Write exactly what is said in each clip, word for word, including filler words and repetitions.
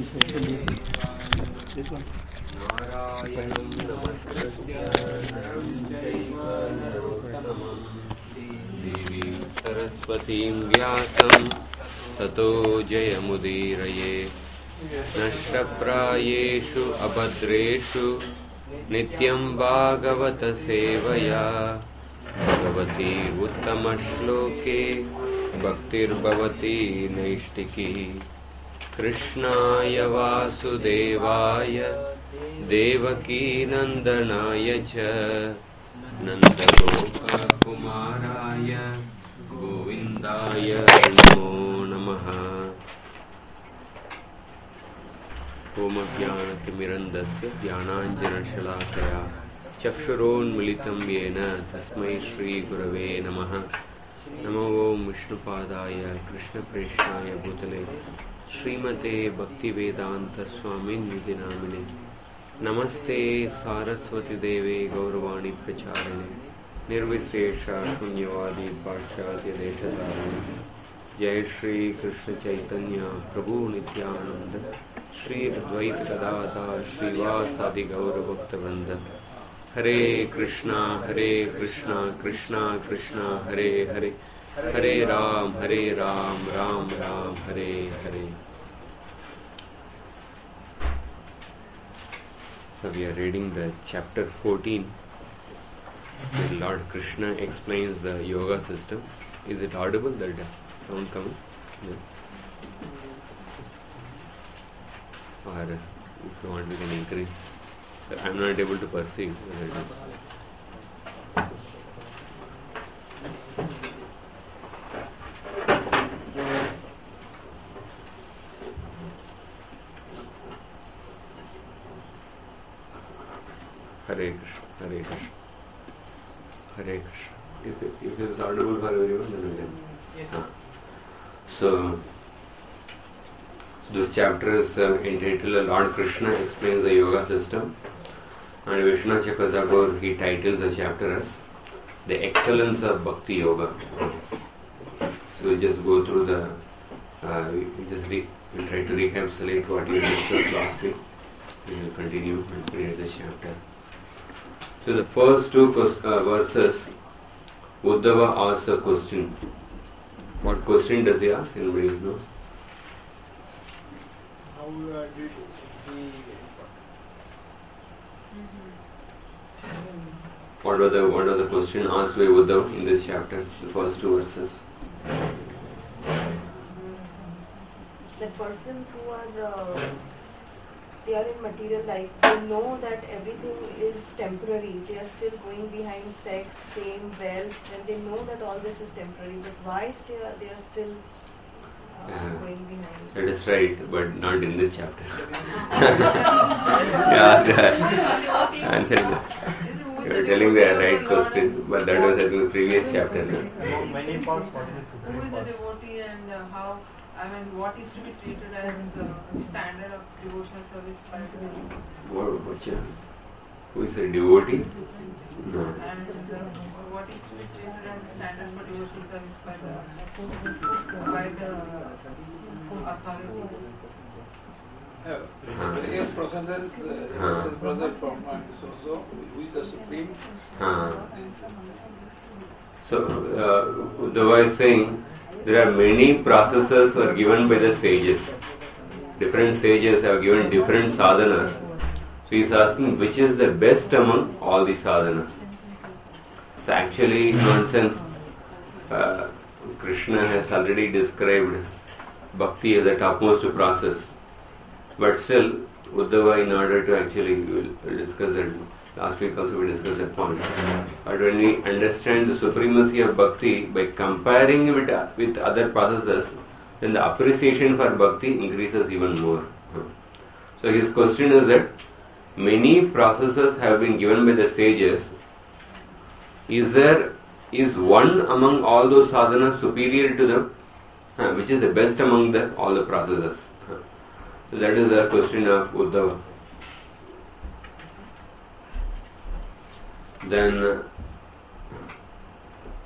This one. Narayanam Namaskritya Naram Chaiva Narottamam Devim Saraswatim Vyasam Tato Jayamudiraye Nashtaprayeshu Abhadreshu Nityam Bhagavata Sevaya Bhagavati Uttamashloke Bhaktir Bhavati Naishtiki Krishnaya Vasudevaya Devaki Nandanaya Cha Nandagopa Kumaraya Govindaya Namo Namaha Om Jnanatimirandasya Jnananjana Shalakaya Chakshuron Militam Yena Tasmai Shri Gurave Namaha Namo Om Vishnupadaya Krishna Preshnaya Bhutale Srimate Bhaktivedanta Swamin Nidhi Namine Namaste Saraswati Deve Gauravani Pracharine Nirvisesha Shunyavadi Parshatya Deshatarine Jai Shri Krishna Chaitanya Prabhu Nityananda Shri Advaita Gadadha Shrivasadi Gaura Bhakta Vrinda Hare Krishna Hare Krishna Krishna Krishna Hare Hare Hare Ram Hare Ram Ram Ram Hare Hare. So we are reading the chapter fourteen where Lord Krishna explains the yoga system. Is it audible, that sound coming? Yeah. Or if you want we can increase. I am not able to perceive whether it is. Hare Krishna, Hare Krishna, Hare Krishna. If it, if it is audible for everyone, then we can. Yes. Ah. So, so, this chapter is uh, entitled Lord Krishna Explains the Yoga System. And Vishnu Chakravarti, he titles the chapter as The Excellence of Bhakti Yoga. So, we just go through the, uh, we just re, we try to recapitulate what we discussed last week. We will continue and read this chapter. So the first two uh, verses, Uddhava asks a question. What question does he ask? Anybody knows? How uh, did he... What was the what was the question asked by Uddhava in this chapter? The first two verses. The persons who are uh, they are in material life, they know that everything is temporary. They are still going behind sex, fame, wealth, and they know that all this is temporary. But why still they are still uh, Yeah. going behind? That is right, but not in this chapter. Yeah, answer that. You are telling the right question, but that was in the previous chapter. Many parts, what is Who is a devotee and uh, how, I mean, what is to be treated as uh, standard of devotional service by the devotee? What, what, yeah. Who is a devotee? No. And uh, what is to be treated as standard for devotional service by the, by the authorities? Uh, various processes, uh, Huh. various process from uh, so so who is the supreme? Uh, so, uh, Uddhava is saying there are many processes were given by the sages. Different sages have given different sadhanas. So he is asking which is the best among all the sadhanas. So actually, in one sense, uh, Krishna has already described bhakti as the topmost process. But still, Uddhava, in order to actually, we will we'll discuss that. Last week also we discussed that point. But when we understand the supremacy of bhakti by comparing it with, uh, with other processes, then the appreciation for bhakti increases even more. So his question is that many processes have been given by the sages. Is there is one among all those sadhanas superior to them? Uh, which is the best among the all the processes? Uh, so that is the question of Uddhava. Then, uh,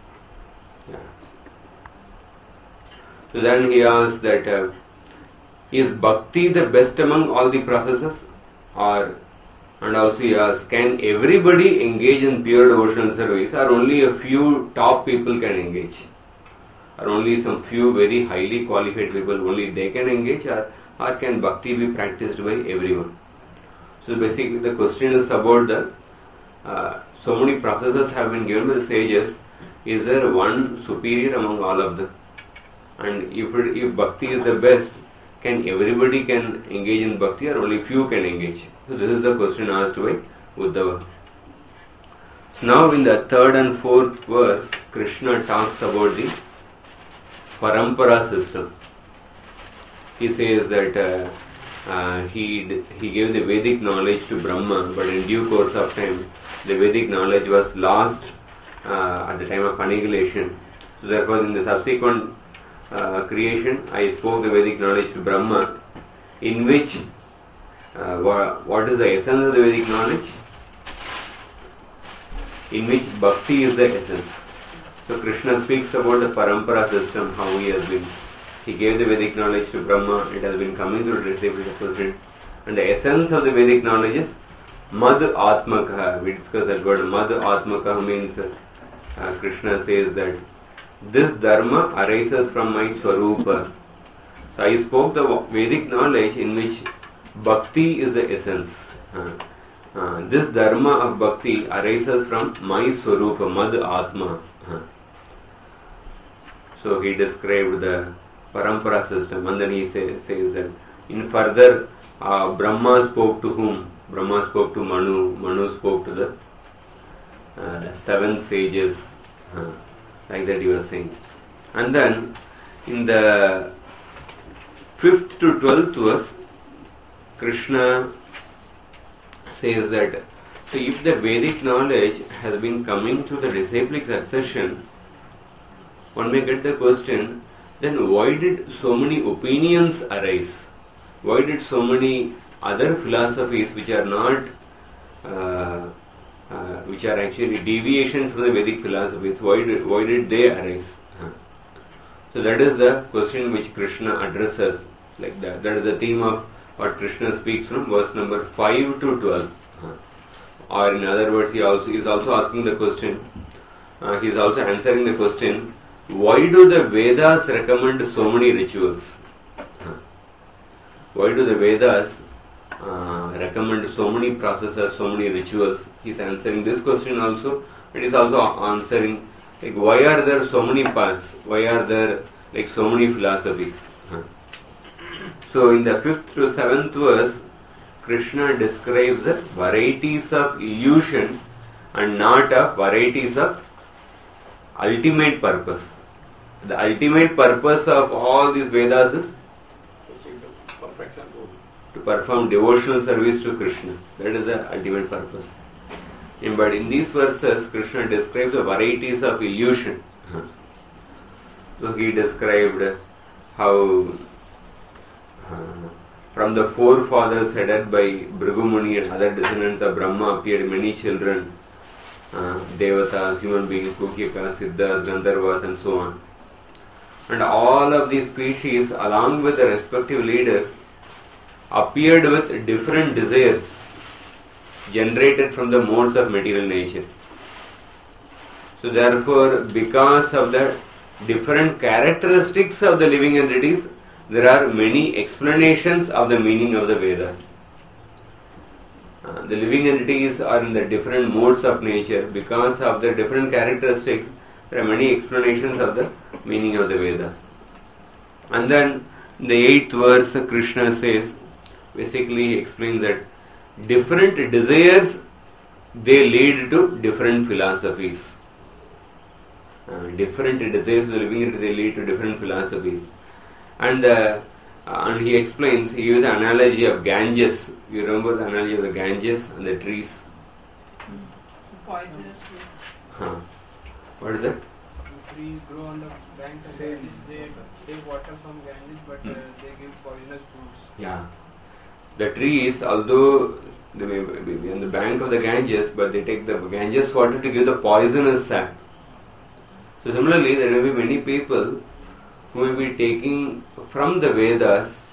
yeah. So then he asks that uh, is bhakti the best among all the processes? Or, and also he asks, can everybody engage in pure devotional service, or only a few top people can engage? Or only some few very highly qualified people, only they can engage, or, or can bhakti be practiced by everyone? So basically the question is about the, uh, so many processes have been given by the sages, is there one superior among all of them? And if, it, if bhakti is the best, can everybody can engage in bhakti, or only few can engage? So this is the question asked by Uddhava. So now in the third and fourth verse, Krishna talks about the parampara system. He says that uh, uh, he he gave the Vedic knowledge to Brahma, but in due course of time, the Vedic knowledge was lost uh, at the time of annihilation. So therefore, in the subsequent uh, creation, I spoke the Vedic knowledge to Brahma, in which uh, what, what is the essence of the Vedic knowledge? In which bhakti is the essence. So Krishna speaks about the parampara system, how he has been. He gave the Vedic knowledge to Brahma, it has been coming through the discipleship person. And the essence of the Vedic knowledge is Mad Atmaka. We discussed that word. Mad Atmaka means uh, Krishna says that this dharma arises from my Swarupa. So I spoke the Vedic knowledge in which bhakti is the essence. Uh, uh, this dharma of bhakti arises from my Swarupa, Mad Atma. Uh. So he described the parampara system, and then he say, says that in further uh, Brahma spoke to whom? Brahma spoke to Manu, Manu spoke to the, uh, the seven sages, uh, like that he was saying. And then in the fifth to twelfth verse, Krishna says that, so if the Vedic knowledge has been coming through the disciplic succession, one may get the question, then why did so many opinions arise? Why did so many other philosophies which are not, uh, uh, which are actually deviations from the Vedic philosophies, why did, why did they arise? Uh. So that is the question which Krishna addresses, like that. That is the theme of what Krishna speaks from verse number five to twelve. Uh. Or in other words, he also is also asking the question, uh, he is also answering the question, why do the Vedas recommend so many rituals? Uh. Why do the Vedas uh, recommend so many processes, so many rituals? He is answering this question also. It is also answering, like, why are there so many paths? Why are there like so many philosophies? Uh. So in the fifth to seventh verse, Krishna describes the varieties of illusion and not of varieties of ultimate purpose. The ultimate purpose of all these Vedas is to perform devotional service to Krishna. That is the ultimate purpose. And but in these verses, Krishna describes the varieties of illusion. So he described how uh, from the forefathers headed by Bhrigu and other descendants of Brahma appeared many children, uh, Devatas, human beings, Kukyaka, Siddhas, Gandharvas and so on. And all of these species, along with the respective leaders, appeared with different desires generated from the modes of material nature. So therefore, because of the different characteristics of the living entities, there are many explanations of the meaning of the Vedas. Uh, the living entities are in the different modes of nature. Because of the different characteristics, there are many explanations of the meaning of the Vedas. And then in the eighth verse, Krishna says, basically he explains that different desires, they lead to different philosophies. Uh, different desires of the living entity, they lead to different philosophies. And uh, and he explains, he uses an analogy of Ganges. You remember the analogy of the Ganges and the trees? Poisonous fruit. Huh. What is that? Trees grow on the banks of Ganges. They take water from Ganges, but uh, they give poisonous fruits. Yeah. The trees, although they may be on the bank of the Ganges, but they take the Ganges water to give the poisonous sap. So similarly, there may be many people who may be taking from the Vedas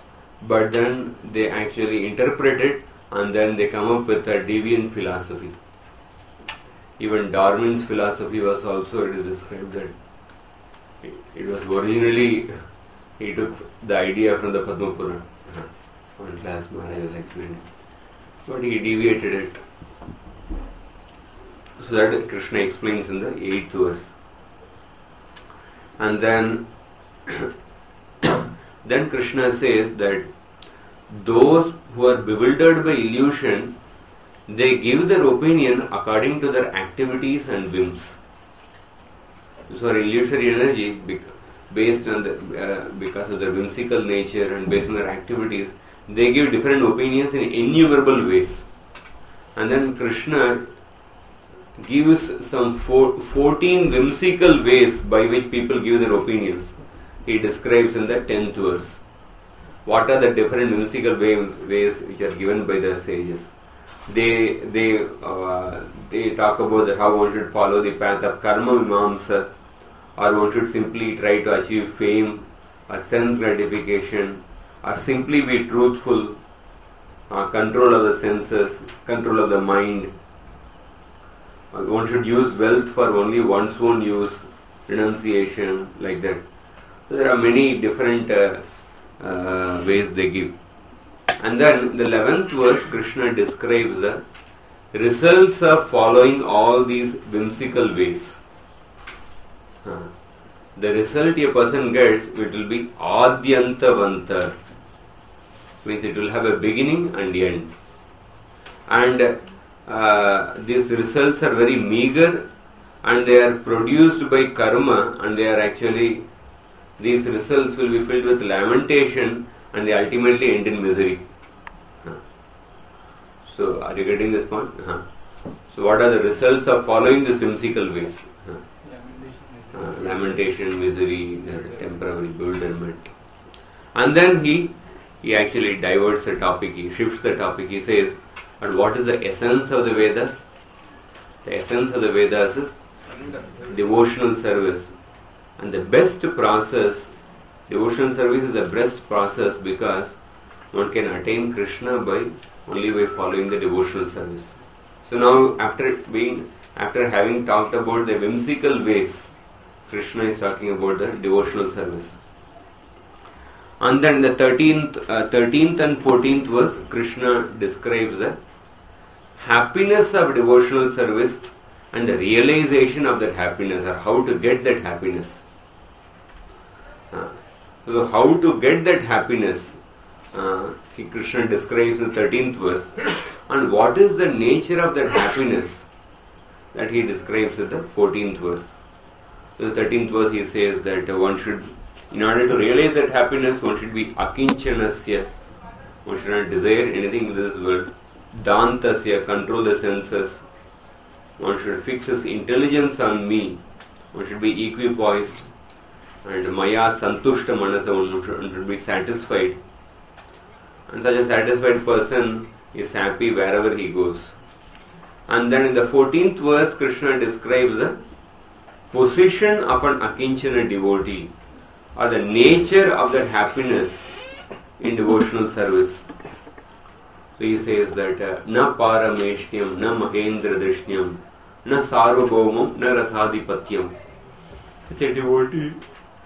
but then they actually interpret it and then they come up with a deviant philosophy. Even Darwin's philosophy was also, it is described that it, it was originally, he took the idea from the Padma Purana. One class Maharaj was explaining. But he deviated it. So that Krishna explains in the eighth verse. And then then Krishna says that those who are bewildered by illusion, they give their opinion according to their activities and whims. So our illusory energy, based on the uh, because of their whimsical nature and based on their activities, they give different opinions in innumerable ways. And then Krishna gives some four, fourteen whimsical ways by which people give their opinions. He describes in the tenth verse. What are the different whimsical way, ways which are given by the sages? They they uh, they talk about the, how one should follow the path of karma mimamsa, or one should simply try to achieve fame or sense gratification, or simply be truthful, uh, control of the senses, control of the mind. Uh, one should use wealth for only one's own use, renunciation, like that. So there are many different uh, uh, ways they give. And then the eleventh verse, Krishna describes the results of following all these whimsical ways. Uh, the result a person gets, it will be Adyantavanta, means it will have a beginning and end. And uh, these results are very meager and they are produced by karma, and they are actually, these results will be filled with lamentation and they ultimately end in misery. Uh, so are you getting this point? Uh, so what are the results of following these whimsical ways? Uh, uh, lamentation, misery, temporary bewilderment. And then he he actually diverts the topic, he shifts the topic, he says, and what is the essence of the Vedas? The essence of the Vedas is devotional service. And the best process, devotional service is the best process because one can attain Krishna by only by following the devotional service. So now after being, after having talked about the whimsical ways, Krishna is talking about the devotional service. And then the thirteenth, uh, thirteenth and fourteenth verse, Krishna describes the happiness of devotional service and the realization of that happiness, or how to get that happiness. Uh, so how to get that happiness, uh, Krishna describes in the thirteenth verse. And what is the nature of that happiness, that he describes in the fourteenth verse. In the thirteenth verse he says that one should, in order to realize that happiness, one should be akinchanasya, one should not desire anything in this world. Dantasya, control the senses. One should fix his intelligence on me. One should be equipoised. And maya santushta manasa, one should, one should be satisfied. And such a satisfied person is happy wherever he goes. And then in the fourteenth verse, Krishna describes the position of an akinchana devotee, or the nature of that happiness in devotional service. So he says that uh, na parameshnyam, na mahendra drishnyam, na sarvabhaumam, na rasadhipatyam. Such a devotee,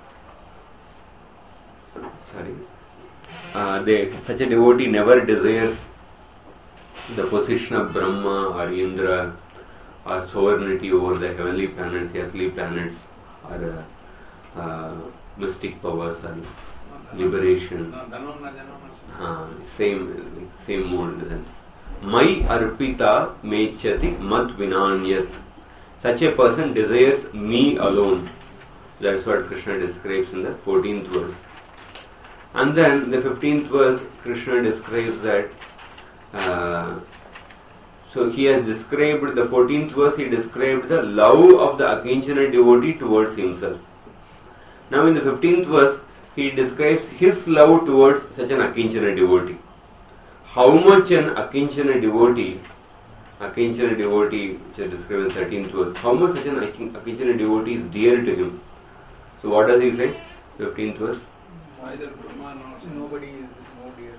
sorry, uh, they, such a devotee never desires the position of Brahma or Indra or sovereignty over the heavenly planets, earthly planets, or uh, uh, mystic powers or liberation. Uh, same same mode in the sense. Mai arpita mechati mad vinanyat. Such a person desires me alone. That's what Krishna describes in the fourteenth verse. And then the fifteenth verse, Krishna describes that. Uh, so he has described the fourteenth verse. He described the love of the akinchana devotee towards himself. Now in the fifteenth verse, he describes his love towards such an akinchana devotee. How much an akinchana devotee, akinchana devotee, which is described in the thirteenth verse, how much such an akinchana devotee is dear to him. So what does he say? fifteenth verse. Neither Brahma nor Nobody is more dear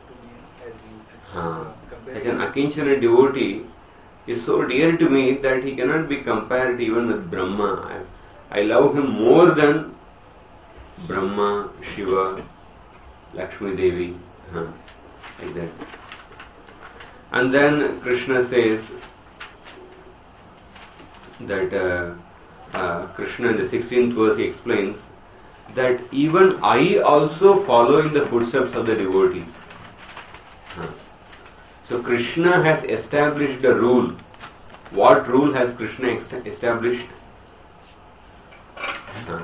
Uh, as an Akinchana devotee is so dear to me that he cannot be compared even with Brahma. I, I love him more than Brahma, Shiva, Lakshmi Devi, uh, like that. And then Krishna says that uh, uh, Krishna in the sixteenth verse he explains that even I also follow in the footsteps of the devotees. Uh, so Krishna has established a rule. What rule has Krishna ex- established? Uh,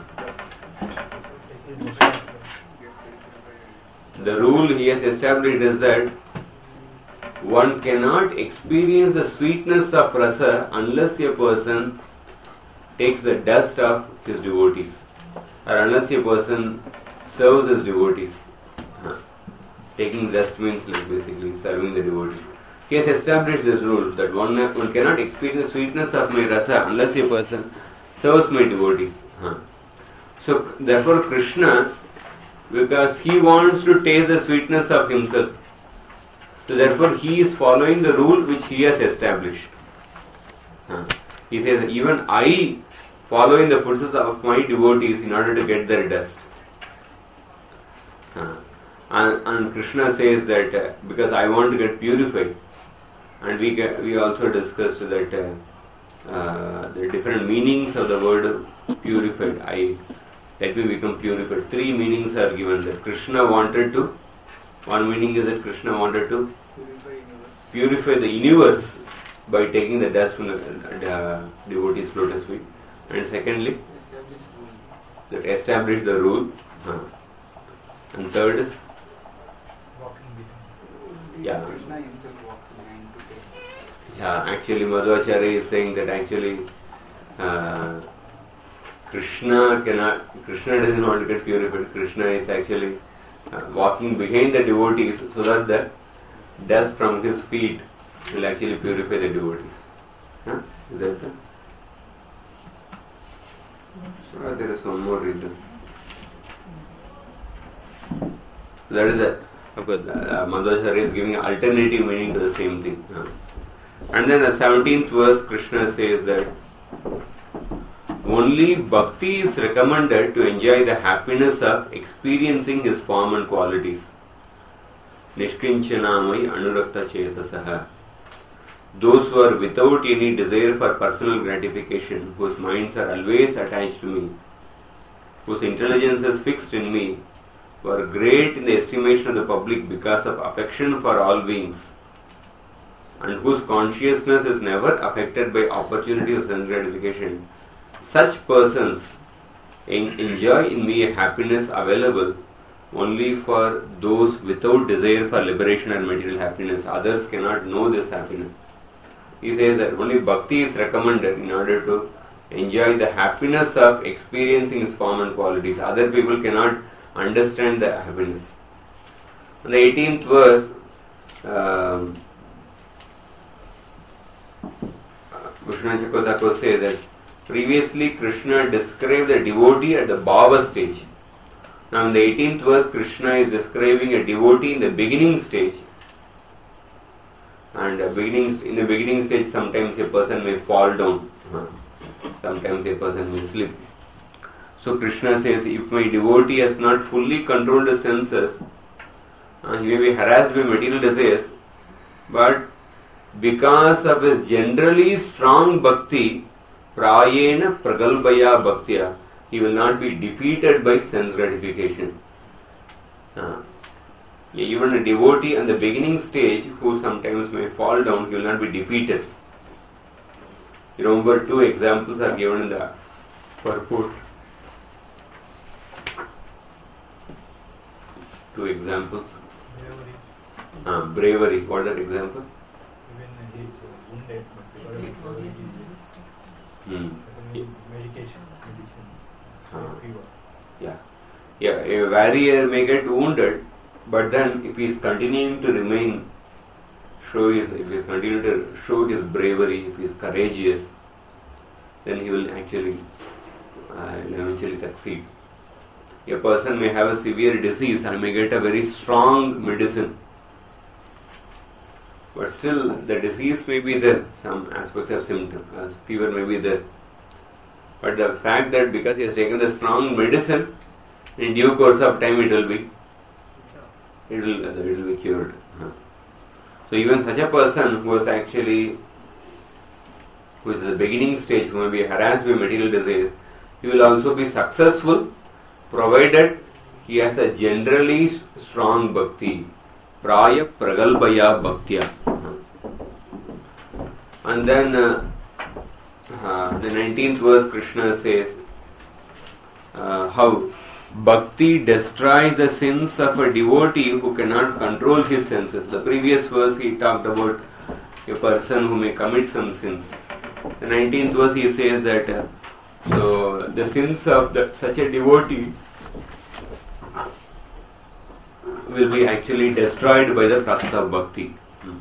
the rule he has established is that one cannot experience the sweetness of rasa unless a person takes the dust of his devotees, or unless a person serves his devotees. Huh. Taking dust means like basically serving the devotee. He has established this rule that one, one cannot experience the sweetness of my rasa unless a person serves my devotees. Huh. So therefore Krishna, because he wants to taste the sweetness of himself, so therefore he is following the rule which he has established. Uh, he says, even I follow in the footsteps of my devotees in order to get their dust. Uh, and, and Krishna says that uh, because I want to get purified. And we get, we also discussed that uh, uh, the different meanings of the word purified. I let me become purified. Three meanings are given that Krishna wanted to. One meaning is that Krishna wanted to purify the universe by taking the dust from the uh, devotee's lotus feet. And secondly, that establish the rule. Uh, and third is, yeah, Krishna himself walks behind to take. yeah. Actually, Madhvacharya is saying that actually uh, Krishna cannot. Krishna doesn't want to get purified. Krishna is actually Uh, walking behind the devotees so that the dust from his feet will actually purify the devotees. Huh? Is that the? Or there is one more reason. That is the, of course, uh, Madhvacharya is giving an alternative meaning to the same thing. Huh? And then the seventeenth verse, Krishna says that only bhakti is recommended to enjoy the happiness of experiencing his form and qualities. Nishkinchanamai anurakta chetasaha. Those who are without any desire for personal gratification, whose minds are always attached to me, whose intelligence is fixed in me, who are great in the estimation of the public because of affection for all beings, and whose consciousness is never affected by opportunity of sense gratification, such persons enjoy in me a happiness available only for those without desire for liberation and material happiness. Others cannot know this happiness. He says that only bhakti is recommended in order to enjoy the happiness of experiencing his form and qualities. Other people cannot understand the happiness. In the eighteenth verse, um, Vishnu Chakravarti says that previously Krishna described the devotee at the bhava stage. Now in the eighteenth verse, Krishna is describing a devotee in the beginning stage. And a beginning st- in the beginning stage, sometimes a person may fall down. Sometimes a person may slip. So Krishna says, if my devotee has not fully controlled the senses, uh, he may be harassed by material desires, but because of his generally strong bhakti, prayena pragalbaya bhaktya, he will not be defeated by sense gratification. Uh, even a devotee in the beginning stage who sometimes may fall down, he will not be defeated. Remember, two examples are given in the purport. Two examples. Bravery. Uh, bravery. What is that example? Even he is wounded, but because of bravery, Hmm. medication, medicine, Uh, fever. yeah. Yeah, a warrior may get wounded, but then if he is continuing to remain, show his, if he is continuing to show his bravery, if he is courageous, then he will actually uh, will eventually succeed. A person may have a severe disease and may get a very strong medicine. but still the disease may be there, some aspects of symptom, as fever may be there. But the fact that because he has taken the strong medicine, in due course of time it will be, it will, it will be cured. So even such a person who is actually, who is at the beginning stage, who may be harassed by material disease, he will also be successful, provided he has a generally strong bhakti. Praya pragalbaya bhaktya. And then uh, uh, the nineteenth verse, Krishna says uh, how bhakti destroys the sins of a devotee who cannot control his senses. The previous verse he talked about a person who may commit some sins. The nineteenth verse he says that uh, so the sins of the, such a devotee will be actually destroyed by the process of bhakti.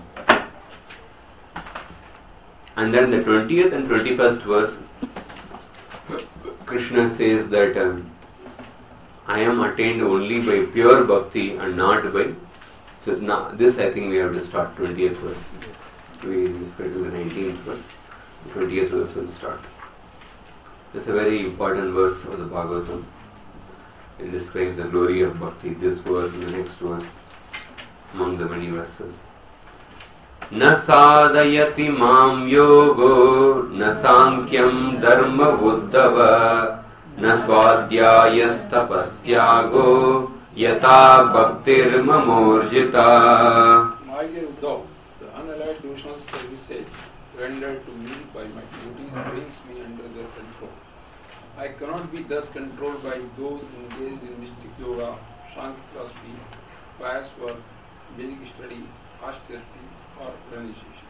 And then the twentieth and twenty-first verse, Krishna says that um, I am attained only by pure bhakti and not by. So now this I think we have to start twentieth verse. We just go to the nineteenth verse. twentieth verse will start. It's a very important verse of the Bhagavatam. It describes the glory of bhakti. This verse and the next verse, among the many verses. Na sadayati mam yogo, na sankyam dharma buddhava, na swadhyayastapasyago, yata bhaktir mamorjita. My dear Uddhav, the unalloyed devotional services rendered to me by my devotees brings me under their control. I cannot be thus controlled by those engaged in mystic yoga, Shanti philosophy, pious work, Vedic study, austerity, or renunciation.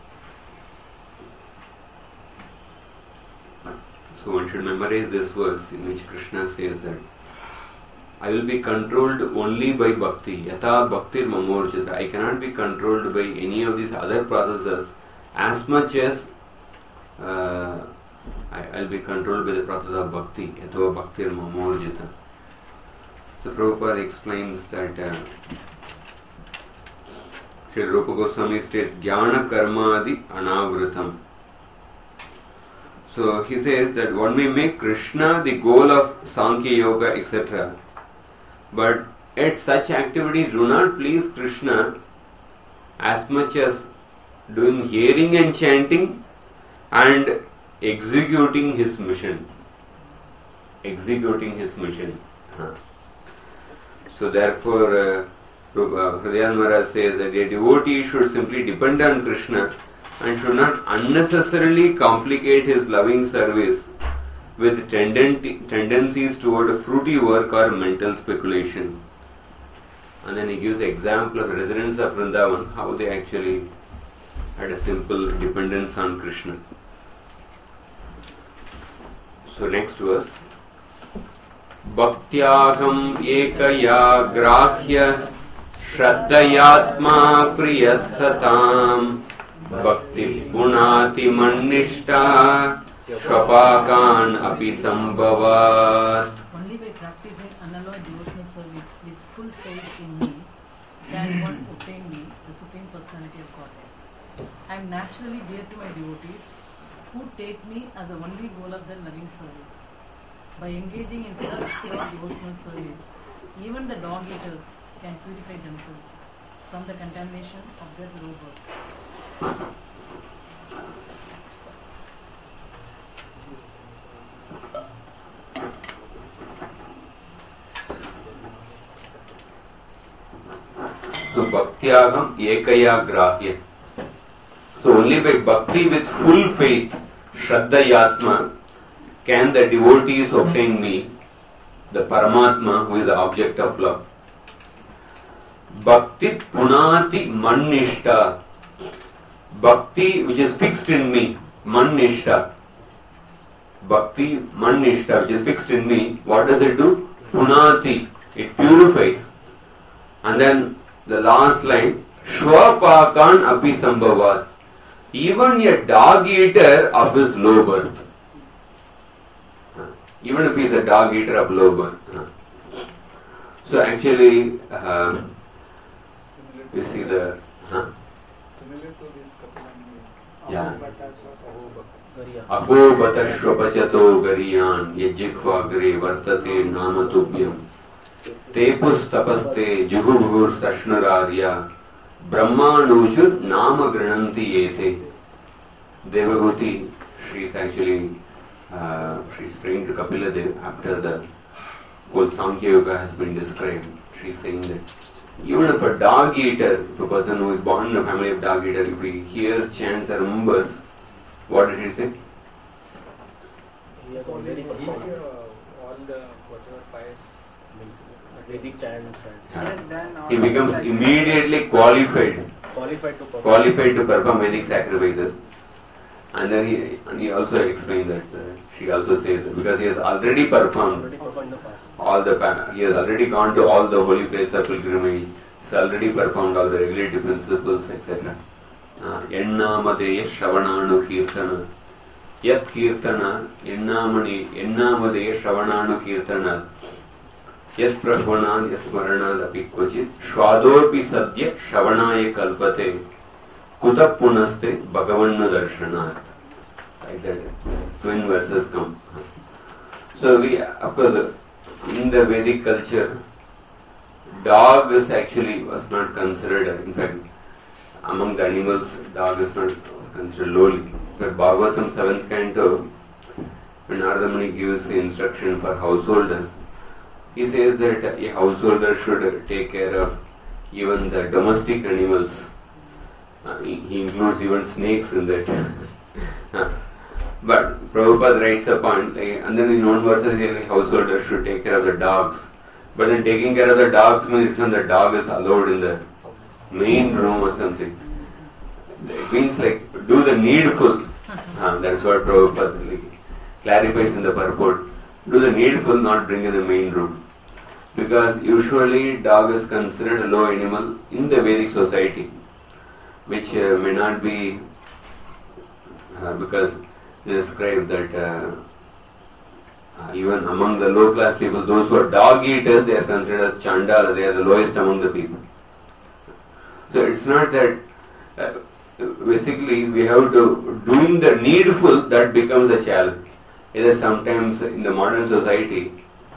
So one should memorize this verse in which Krishna says that I will be controlled only by bhakti. Yatha bhaktir mamorjita. I cannot be controlled by any of these other processes as much as uh, I will be controlled by the process of bhakti. Yatha bhaktir mamorjita. So Prabhupada explains that uh, Sri Rupa Goswami states Jnana Karma Adi Anavritam. So he says that one may make Krishna the goal of Sankhya Yoga, et cetera. But at such activities do not please Krishna as much as doing hearing and chanting and executing his mission. Executing his mission. Huh. So therefore, uh, Hridayan Maharaj says that a devotee should simply depend on Krishna and should not unnecessarily complicate his loving service with tenden- tendencies toward a fruity work or mental speculation. And then he gives the example of the residents of Vrindavan, how they actually had a simple dependence on Krishna. So next verse. Bhaktyaham ekaya grahya Shraddhayatma priyasatam Bhakti gunati mannishta Shvapakan api sambhavat. Only by practicing unalloyed devotional service with full faith in me can one obtain me, the Supreme Personality of Godhead. I am naturally dear to my devotees who take me as the only goal of their loving service. By engaging in such pure devotional service, even the dog eaters can purify themselves from the contamination of their low birth. So bhaktyagam ekaya grahya. So only by bhakti with full faith, Shraddhayatma, can the devotees obtain me, the Paramatma, who is the object of love. Bhakti punati mannishta. Bhakti which is fixed in me, mannishta. Bhakti mannishta, which is fixed in me, what does it do? Punati, it purifies. And then the last line, Shvapakan api sambhavat. Even a dog eater of his low birth. Even if he is a dog eater of low birth. So actually, uh, you see the... Huh? Similarly, to this Kapila. Yeah. Gariyan. Apo batashvapachato gariyan yajjikvagre vartate namatubhyam tepus tapaste juhubhur sashnararya brahmanujur nama grananti yete. Devahuti, she is actually uh, she is praying to Kapila Dev after the whole Sankhya Yoga has been described. She is saying that even if a dog eater, if a person who is born in a family of dog eater, if he hears, chants or remembers, what did he say? He has already performed uh, all the whatever pious Vedic chants and Yeah. He becomes immediately qualified, qualified to perform. qualified to perform Vedic sacrifices. And then he, and he also explained that uh, she also says that because he has already performed Already performed the fast. all the pa- he has already gone to all the holy places of pilgrimage. He has already performed all the regulative principles, et cetera. Ennamadeya Shravananu Kirtana. Yat Kirtana, Ennamani, Ennamadeya Shravananu Kirtana. Yat Prahvanad, Yat Smaranad Apikvachit. Shwadorpi Sadya Shravanaya Kalpate. Kuta Punaste Bhagavanna Darshanat. Like that, twin verses come. So we, of course, in the Vedic culture, dog is actually was not considered, in fact, among the animals, dog is not was considered lowly. But Bhagavatam seventh canto, when Narada Muni gives the instruction for householders, he says that a householder should take care of even the domestic animals. Uh, he, he includes even snakes in that. uh, but Prabhupada writes a point, like, and then in one verse the householder should take care of the dogs. But then taking care of the dogs means it's when the dog is allowed in the main room or something. It means like do the needful. Uh, that's what Prabhupada like, clarifies in the purport. Do the needful, not bring in the main room. Because usually dog is considered a low animal in the Vedic society, which uh, may not be uh, because they describe that uh, uh, even among the low class people, those who are dog eaters, they are considered as chandala, they are the lowest among the people. So it's not that uh, basically we have to, doing the needful, that becomes a challenge. Either sometimes in the modern society,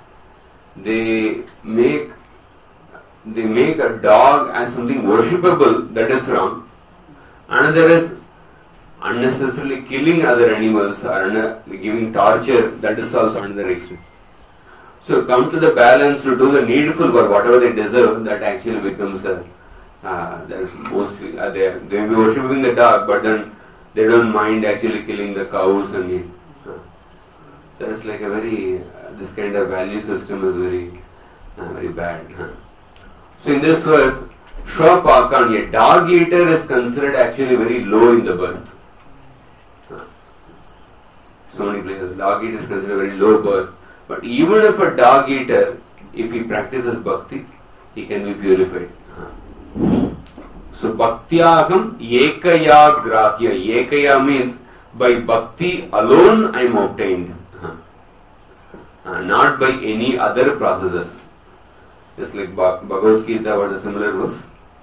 they make they make a dog as something worshipable, that is wrong. Another is unnecessarily killing other animals or giving torture, that is also another extreme. So come to the balance to do the needful for whatever they deserve, that actually becomes a, uh, that is mostly, uh, they, they may be worshipping the dog, but then they don't mind actually killing the cows and uh, that is like a very, uh, this kind of value system is very, uh, very bad. Huh? So in this verse, Shwapakan, a dog eater is considered actually very low in the birth. So many places, dog eater is considered very low birth. But even if a dog eater, if he practices bhakti, he can be purified. So bhaktyaham ekaya grahya. Ekaya means by bhakti alone I am obtained. Uh, not by any other processes. Just like Bhagavad Gita was a similar verse.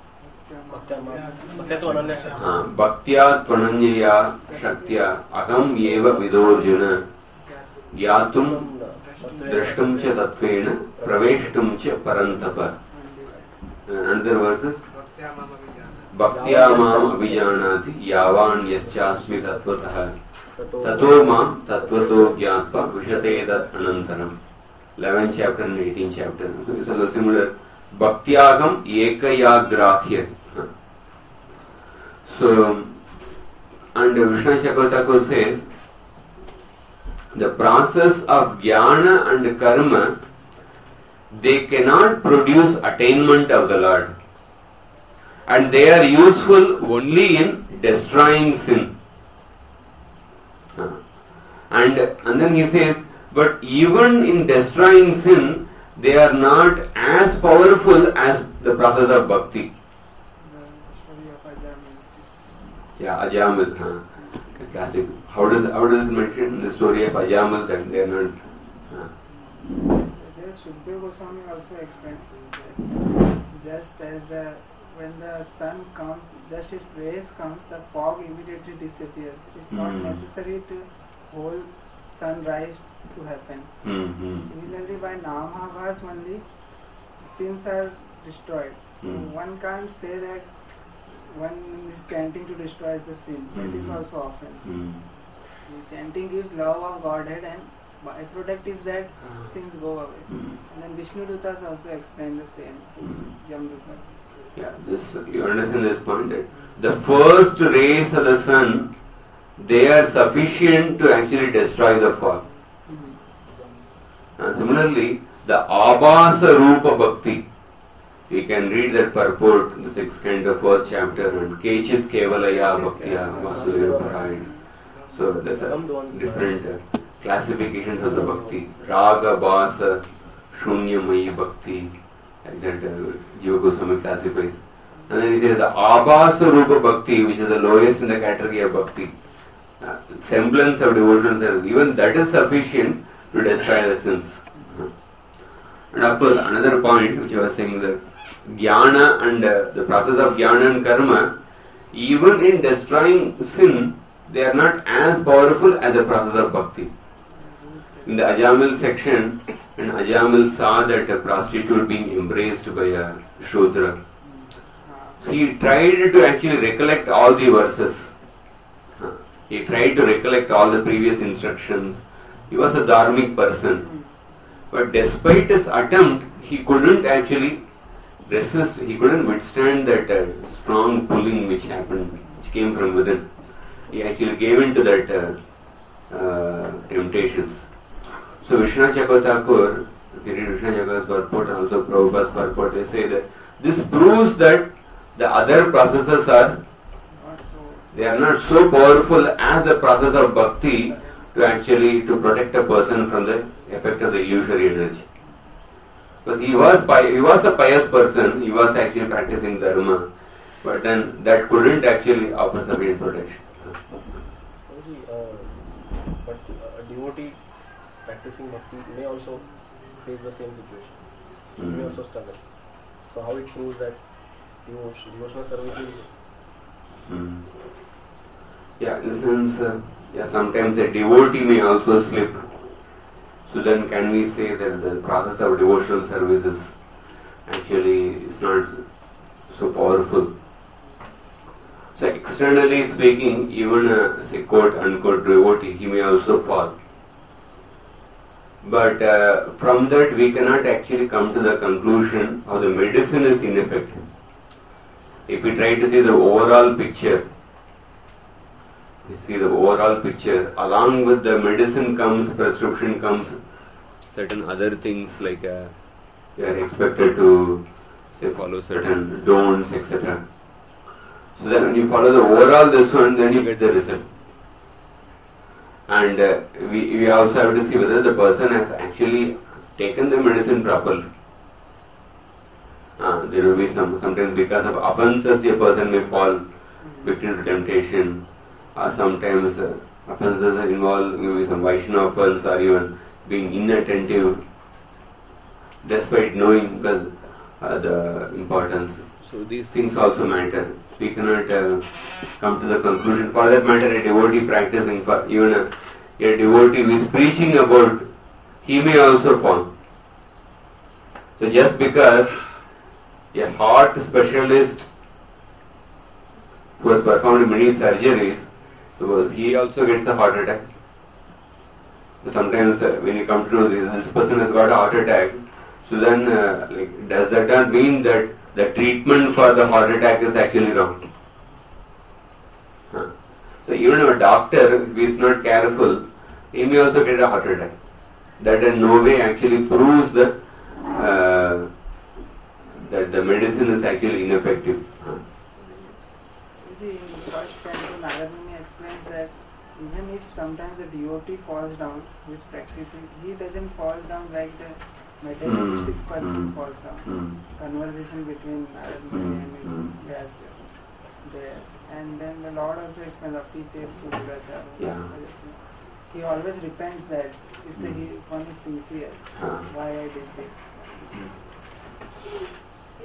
Bhaktya tvananyaya shaktya aham eva vidorjuna gyatum drashtum cha tatvena praveshtum cha parantapa. Another verses. Bhaktya mam abhijanati yavan yaschasmi tatvatah tato mam tatvato gyatva vishate tat anantaram. eleventh chapter and eighteenth chapter. So it's also similar. Bhaktyagam ekaya grahya. So, and Vishnu Chakravarti says, the process of jnana and karma, they cannot produce attainment of the Lord. And they are useful only in destroying sin. And, and then he says, but even in destroying sin, they are not as powerful as the process of bhakti. Yeah, Ajamal, huh? A classic. How does how does it mention the story of Ajamal that they are not? Huh? There, Sukadeva Goswami also explained that just as the when the sun comes, just its rays comes, the fog immediately disappears. It's not Hmm. necessary to whole sunrise to happen. Mm-hmm. Similarly, by Namabhas only, sins are destroyed. So Hmm. one can't say that one is chanting to destroy the sin. That is Hmm. also offense. Mm. Chanting gives love of Godhead, and byproduct is that sins go away. Mm. And then Vishnu Dutas also explain the same to Mm. Yamdutas. Yeah, this you understand this point that the first rays of the sun, they are sufficient to actually destroy the fog. And similarly, the Abhasa Rupa Bhakti, we can read that purport, the sixth kind of first chapter, and Kechit Kevalaya Bhaktya Vasudeva Parayana. So there's a different uh, classifications of the bhakti. Raga, Bhasa, Shunyamayi Bhakti, like that uh, Jiva Goswami classifies. And then it is the Abhasa Rupa Bhakti, which is the lowest in the category of bhakti. Uh, semblance of devotional service, even that is sufficient to destroy the sins. And of course, another point which I was saying, that jnana and uh, the process of jnana and karma, even in destroying sin, they are not as powerful as the process of bhakti. In the Ajamil section, when Ajamil saw that a prostitute being embraced by a Shudra, so he tried to actually recollect all the verses. He tried to recollect all the previous instructions. He was a dharmic person. But despite his attempt, he couldn't actually resist, he couldn't withstand that uh, strong pulling which happened, which came from within. He actually gave in to that uh, uh, temptations. So Vishnu Chakravarti, if you read Vishnu Chakravarti's purport and also Prabhupada's purport, they say that this proves that the other processes are, they are not so powerful as the process of bhakti to actually to protect a person from the effect of the illusory energy. Because he was pi- he was a pious person, he was actually practicing dharma, but then that couldn't actually offer sufficient protection. Uh, but uh, a devotee practicing bhakti may also face the same situation. He may Mm. also struggle. So how it proves that devotion, devotional service is Mm. Yeah, in a sense, uh, yeah, sometimes a devotee may also slip. So then can we say that the process of devotional service is actually is not so powerful? So externally speaking, even a say quote unquote devotee, he may also fall. But uh, from that we cannot actually come to the conclusion how the medicine is ineffective. If we try to see the overall picture, we see the overall picture, along with the medicine comes, prescription comes, certain other things like uh, you are expected to say follow certain don'ts, et cetera. So then when you follow the overall this one, then you get the result. And uh, we, we also have to see whether the person has actually taken the medicine properly. Uh, there will be some, sometimes because of offenses a person may fall victim to temptation, or sometimes uh, offenses involve maybe some Vaishnava offense or even being inattentive despite knowing the, uh, the importance. So these things also matter. We cannot uh, come to the conclusion. For that matter, a devotee practicing, for even a, a devotee who is preaching about, he may also fall. So just because a heart specialist who has performed many surgeries, so he also gets a heart attack. So sometimes uh, when you come to know this, this person has got a heart attack, so then uh, like, does that not mean that the treatment for the heart attack is actually wrong? Huh. So even a doctor, if he is not careful, he may also get a heart attack. That in no way actually proves that uh, that the medicine is actually ineffective. Huh. You see, in the first canto, Narad Muni explains that even if sometimes a devotee falls down, who is practicing, he doesn't fall down like the materialistic Mm, persons mm, falls down. mm. Conversation between Narad Muni Mm, and his mm. guest there. And then the Lord also explains Apichet Sudurachara. Yeah. He always repents that if the Mm. he, one is sincere, Huh. why I did this. Is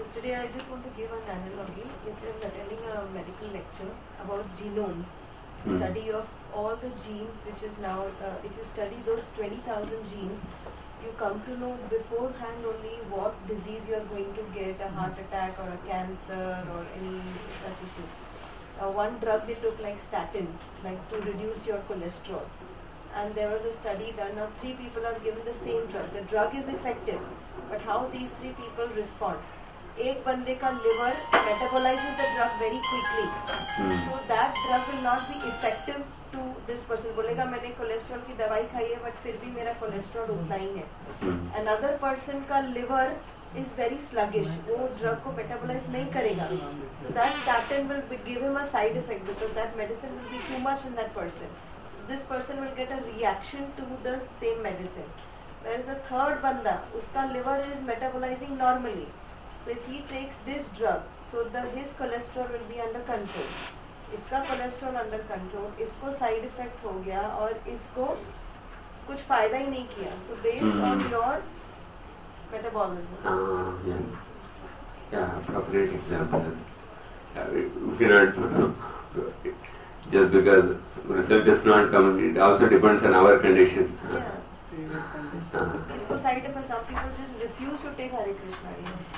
Yesterday I just want to give an analogy. Yesterday I was attending a medical lecture about genomes, Hmm. study of all the genes, which is now, uh, if you study those twenty thousand genes, you come to know beforehand only what disease you are going to get, a heart attack or a cancer or any such issue. Uh, one drug they took like statins, like to reduce your cholesterol. And there was a study done. Now three people are given the same drug. The drug is effective, but how these three people respond? एक बंदे का liver metabolizes the drug very quickly, Hmm. so that drug will not be effective to this person. बोलेगा मैंने cholesterol की दवाई खाई है, but फिर भी मेरा cholesterol उतना ही है. Hmm. Another person का liver is very sluggish, वो drug को metabolize नहीं करेगा. So that statin will be, give him a side effect because that medicine will be too much in that person. So this person will get a reaction to the same medicine. Whereas a third banda, उसका liver is metabolizing normally. So if he takes this drug, so the his cholesterol will be under control. इसका cholesterol under control, इसको side effect हो गया और इसको कुछ फायदा ही नहीं किया. So based Hmm. on your metabolism. Ah, yeah. Yeah, appropriate example. Uh, we cannot, just because result is not coming, it also depends on our condition. Yeah. Previous condition. Ah. इसको side effect, some people just refuse to take Hare Krishna. You know.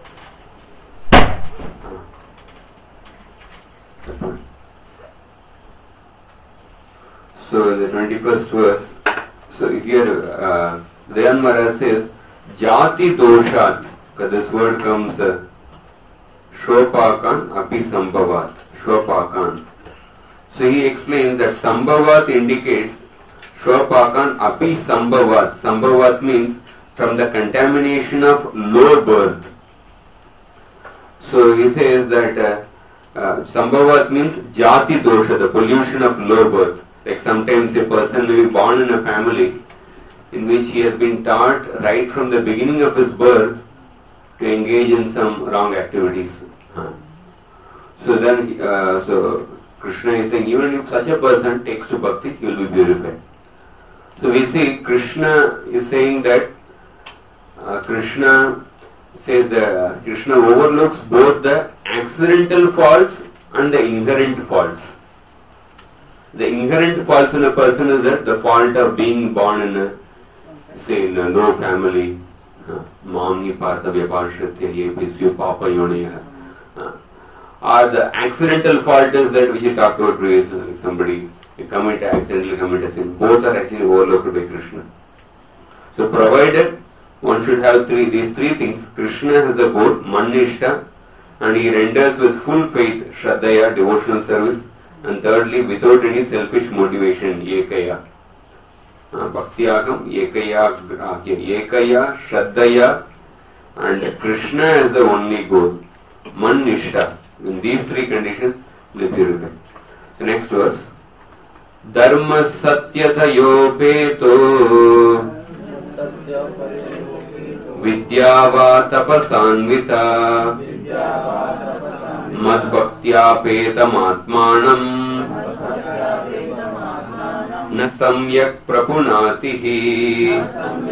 So in the twenty-first verse, so here uh, Dayan Maharaj says, Jati doshat, because this word comes uh, Shwapakan api sambhavat, Shwapakan. So he explains that sambhavat indicates Shwapakan api sambhavat. Sambhavat means from the contamination of low birth. So he says that uh, uh, Sambhavat means Jati dosha, the pollution of low birth. Like sometimes a person may be born in a family in which he has been taught right from the beginning of his birth to engage in some wrong activities. Huh. So then, uh, so Krishna is saying even if such a person takes to bhakti, he will be purified. So we see Krishna is saying that uh, Krishna says that uh, Krishna overlooks both the accidental faults and the inherent faults. The inherent faults in a person is that the fault of being born in a, say, in a low family. Mamni partavya parshritya ye pisyu papa yonaya. Or the accidental fault is that which he talked about previously. Like somebody you commit accidentally commit a sin. Both are actually overlooked by Krishna. So provided one should have three these three things. Krishna has the goal, Manishta, and he renders with full faith, Shraddhaya, devotional service, and thirdly, without any selfish motivation, Ekaya. Uh, Bhaktyagam, Ekaya, Ekaya, Shraddhaya, and Krishna is the only goal. Manishta. In these three conditions, will be purified. The next verse. Dharma satyatayopeto Vidyava tapasanvita Madbhaktyapeta matmanam Na samyak prapunatihi.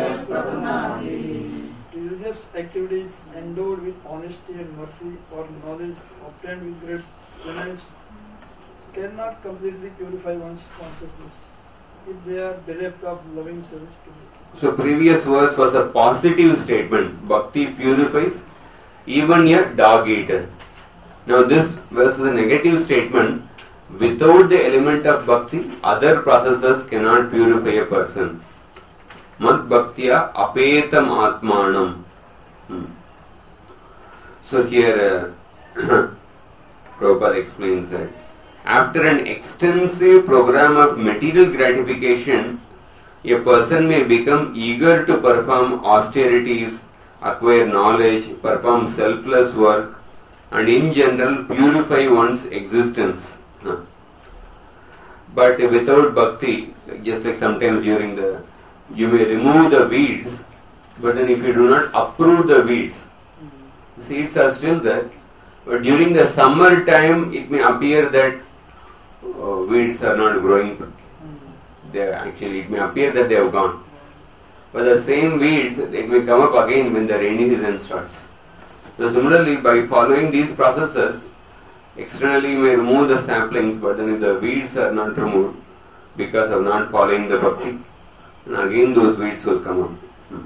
Religious activities endowed with honesty and mercy or knowledge obtained with great penance cannot completely purify one's consciousness if they are bereft of loving service to God. So previous verse was a positive statement. Bhakti purifies even a dog eater. Now this verse is a negative statement. Without the element of bhakti, other processes cannot purify a person. Mad bhaktya apetam atmanam. Hmm. So here uh, Prabhupada explains that after an extensive program of material gratification, a person may become eager to perform austerities, acquire knowledge, perform selfless work, and in general purify one's existence. Huh. But without bhakti, just like sometimes during the, you may remove the weeds, but then if you do not uproot the weeds, seeds are still there. But during the summer time, it may appear that uh, weeds are not growing. They are actually, it may appear that they have gone. But the same weeds, it may come up again when the rainy season starts. So similarly, by following these processes, externally you may remove the samplings, but then if the weeds are not removed because of not following the bhakti, and again those weeds will come up. Hmm.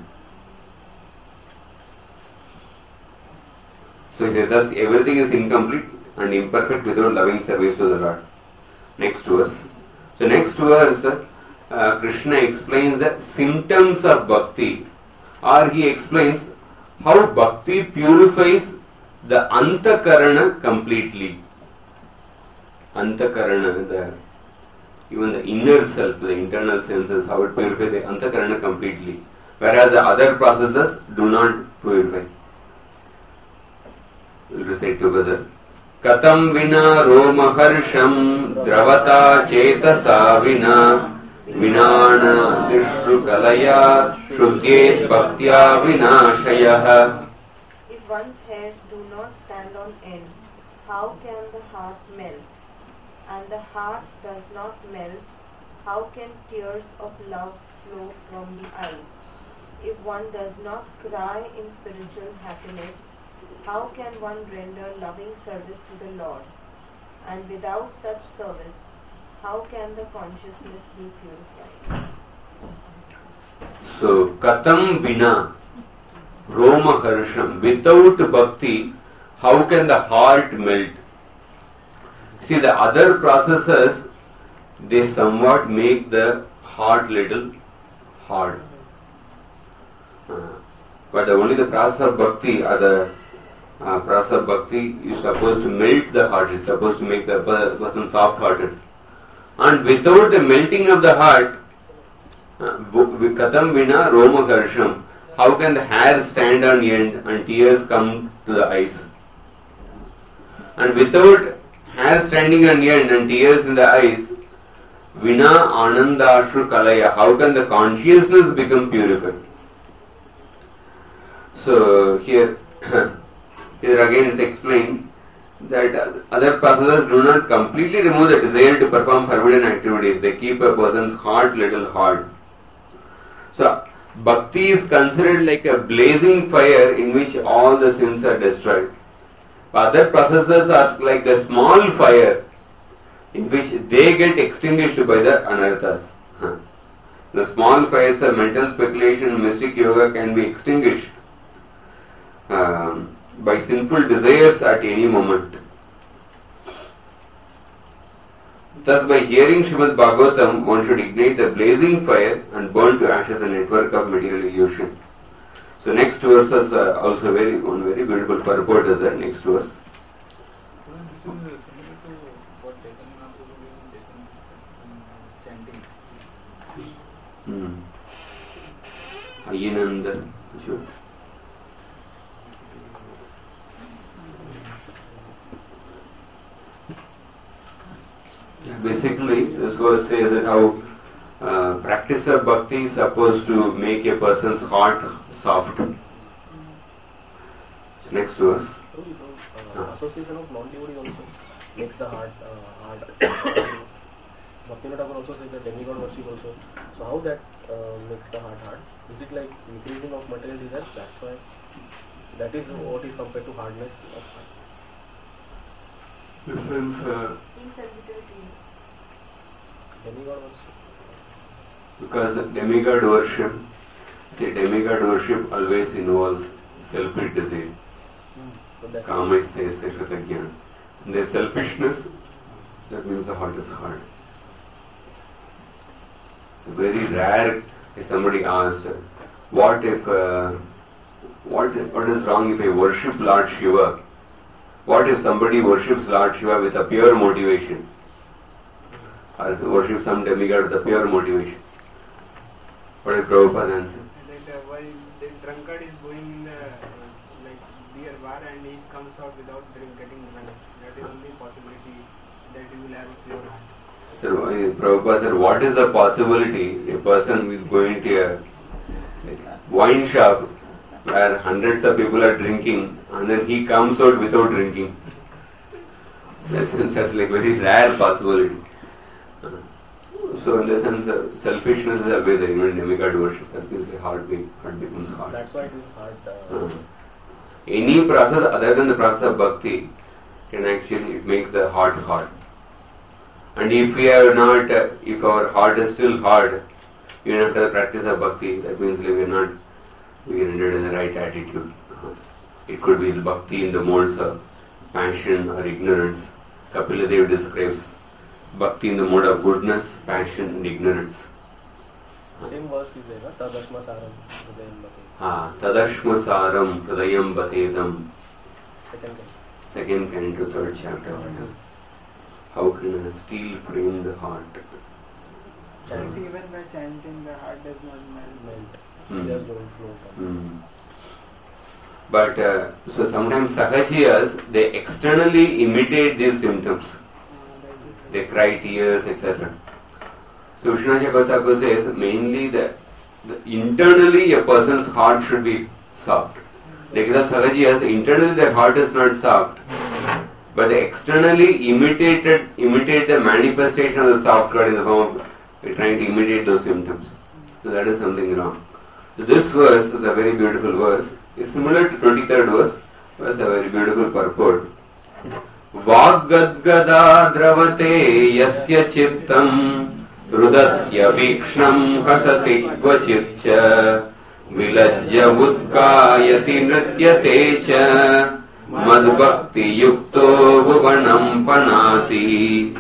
So here, thus everything is incomplete and imperfect without loving service to the Lord. Next verse. So next verse, uh, Krishna explains the symptoms of bhakti, or he explains how bhakti purifies the antakarana completely. Antakarana, the even the inner self, the internal senses, how it purifies the antakarana completely, whereas the other processes do not purify. We'll recite together. Katam vina roma harsham dravata chetasa vina vinana dishru kalaya shuddhyet bhaktya vinashayah. If one's hairs do not stand on end, how can the heart melt? And the heart does not melt, how can tears of love flow from the eyes? If one does not cry in spiritual happiness, how can one render loving service to the Lord? And without such service, how can the consciousness be purified? So, katam vina roma harsham, without bhakti, how can the heart melt? See, the other processes, they somewhat make the heart little hard. Uh, but the, only the process of bhakti, or the uh, process of bhakti is supposed to melt the heart, is supposed to make the person soft-hearted. And without the melting of the heart, uh, katam vina roma harsham, how can the hair stand on end and tears come to the eyes? And without hair standing on end and tears in the eyes, vina anandashru kalaya, how can the consciousness become purified? So here, here again it's explained that other processes do not completely remove the desire to perform forbidden activities. They keep a person's heart little hard. So bhakti is considered like a blazing fire in which all the sins are destroyed. Other processes are like the small fire in which they get extinguished by the anarthas. Huh. The small fires of mental speculation, mystic yoga can be extinguished um, by sinful desires at any moment. Thus, by hearing Srimad Bhagavatam, one should ignite the blazing fire and burn to ashes the network of material illusion. So next verse is uh, also very one very beautiful purport is there. Next verse. This is similar to what Chaitanya Mahaprabhu did in chanting. Hmm. Ayinanda. Sure. Yeah, basically, this verse says that how uh, practice of bhakti is supposed to make a person's heart soft. Next verse. Uh, association of non-devotee also makes the heart uh, hard. Bhaktivinoda Thakur also says that demigod worship also. So how that uh, makes the heart hard? Is it like increasing of material desires? That's why that is what is compared to hardness of heart. The sense. Uh, Insensitivity. Demigod worship. Because demigod worship, see, demigod worship always involves selfish desire. So Kama says Sekhatagyan. And their selfishness, that means the heart is hard. It's very rare if somebody asked, what if, uh, what, what is wrong if I worship Lord Shiva? What if somebody worships Lord Shiva with a pure motivation? Or worship some demigod with a pure motivation? What is Prabhupada's answer? That uh, while the drunkard is going in the uh, like beer bar and he comes out without drink, getting drunk, that is only possibility that he will have a pure heart. So, Prabhupada said, what is the possibility a person who is going to a like, wine shop where hundreds of people are drinking and then he comes out without drinking? That's, that's like very rare possibility. So in the sense, uh, selfishness is always there, even demigod worship. That is the heart, be, heart becomes hard. That's why it is hard. Uh, Uh, Any process other than the process of bhakti can actually, it makes the heart hard. And if we are not, uh, if our heart is still hard, even after the practice of bhakti, that means we are not, we are ended in the right attitude. Uh, it could be bhakti in the modes of passion or ignorance. Kapila Dev describes bhakti in the mode of goodness, passion and ignorance. Same verse is there, na? Tadashma saram hridayam bhatetam. Ah, Tadashma saram hridayam bhatetam. Second time. Second canto, third chapter. How can a steel frame the heart? Chanting, even by chanting, the heart does not melt. Melt. Hmm. Tears don't flow. Hmm. But uh, so sometimes Sahajiyas, they externally imitate these symptoms. They cry tears, et cetera. So Vishnu Thakur says mainly that the, internally a person's heart should be soft. Like that Sahajiyas, internally their heart is not soft, but they externally imitated imitate the manifestation of the soft heart in the form of they're trying to imitate those symptoms. So that is something wrong. So this verse is a very beautiful verse. It's similar to twenty-third verse, but it's a very beautiful purport. Vaggadgada dravate yasya chittam rudatya vikšnam hasati kvachitcha vilajya udkayati nrityate cha madbhakti yukto bhuvanam panati.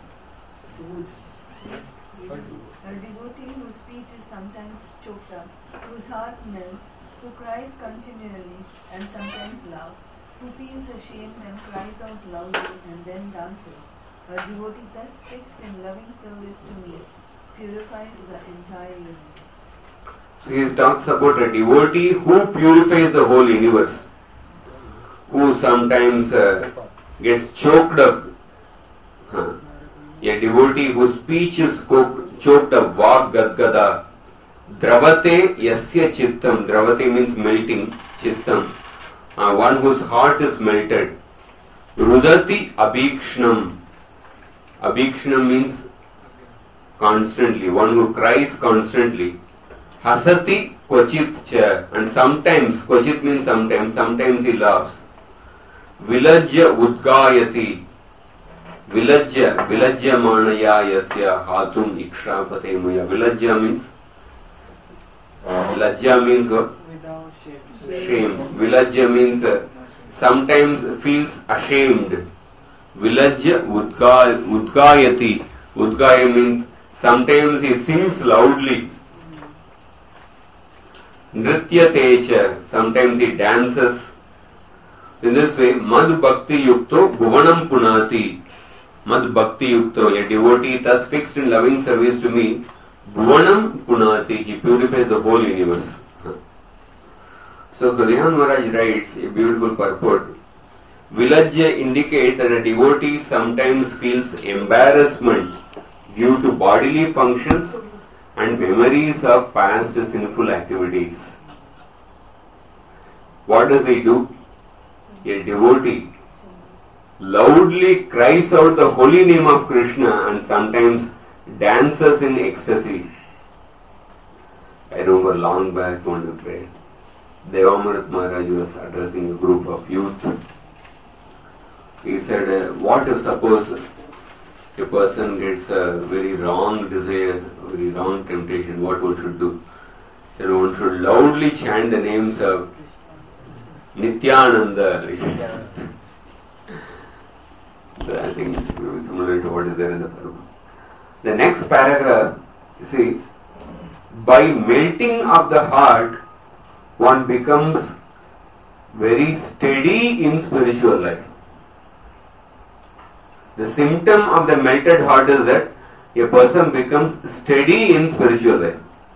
A devotee whose speech is sometimes choked up, whose heart melts, who cries continually and sometimes laughs, who feels ashamed and cries out loudly and then dances. A devotee thus fixed in loving service to me purifies the entire universe. So he talks about a devotee who purifies the whole universe, who sometimes uh, gets choked up. Huh. A devotee whose speech is choked up, vag gadgada, dravate yasya chittam, dravate means melting, chittam, uh, one whose heart is melted. Rudati abhikshnam, abhikshnam means constantly, one who cries constantly. Hasati kvachit cha, and sometimes, kvachit means sometimes, sometimes he laughs. Vilajya udgayati, vilajya, vilajya manaya yasya hatum ikshapate maya. Vilajya means, lajja means what? Without shame. Shame. Vilajya means uh, sometimes feels ashamed. Vilajya udga, udgayati, udgaya means sometimes he sings loudly. Nrityate cha, sometimes he dances. In this way, mad bhakti yukto bhuvanam punati. Mad bhakti yukto, a devotee thus fixed in loving service to me, bhuvanam punati, he purifies the whole universe. So Hridayan Maharaj writes a beautiful purport. Vilajya indicates that a devotee sometimes feels embarrassment due to bodily functions and memories of past sinful activities. What does he do? A devotee loudly cries out the holy name of Krishna and sometimes dances in ecstasy. I remember long back when we prayed, Devamrit Maharaj was addressing a group of youth. He said, uh, what if suppose a person gets a very wrong desire, a very wrong temptation, what one should do? He said, one should loudly chant the names of Nityananda. So I think it's similar to what is there in the Parama. The next paragraph, you see, by melting of the heart, one becomes very steady in spiritual life. The symptom of the melted heart is that a person becomes steady in spiritual life.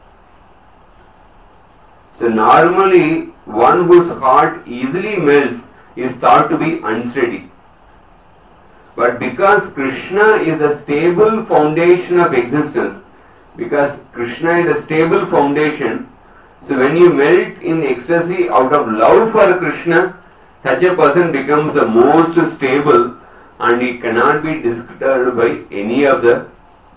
So normally, one whose heart easily melts is thought to be unsteady. But because Krishna is a stable foundation of existence, because Krishna is a stable foundation, so when you melt in ecstasy out of love for Krishna, such a person becomes the most stable and he cannot be disturbed by any of the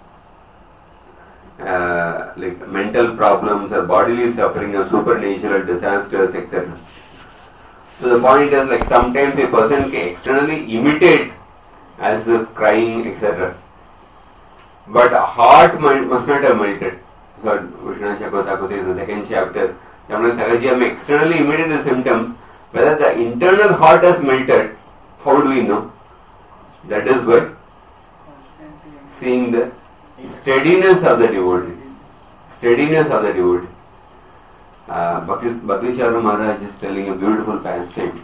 uh, like mental problems or bodily suffering or supernatural disasters, et cetera. So the point is, like, sometimes a person can externally imitate as if crying, et cetera. But a heart must not have melted. So Vishnu Chakotaku says in the second chapter, sometimes Sagaji may externally imitate the symptoms, whether the internal heart has melted, how do we know? That is by seeing the steadiness of the devotee. Steadiness of the devotee. Uh, Bhakti, Bhakti Charu Maharaj is telling a beautiful pastime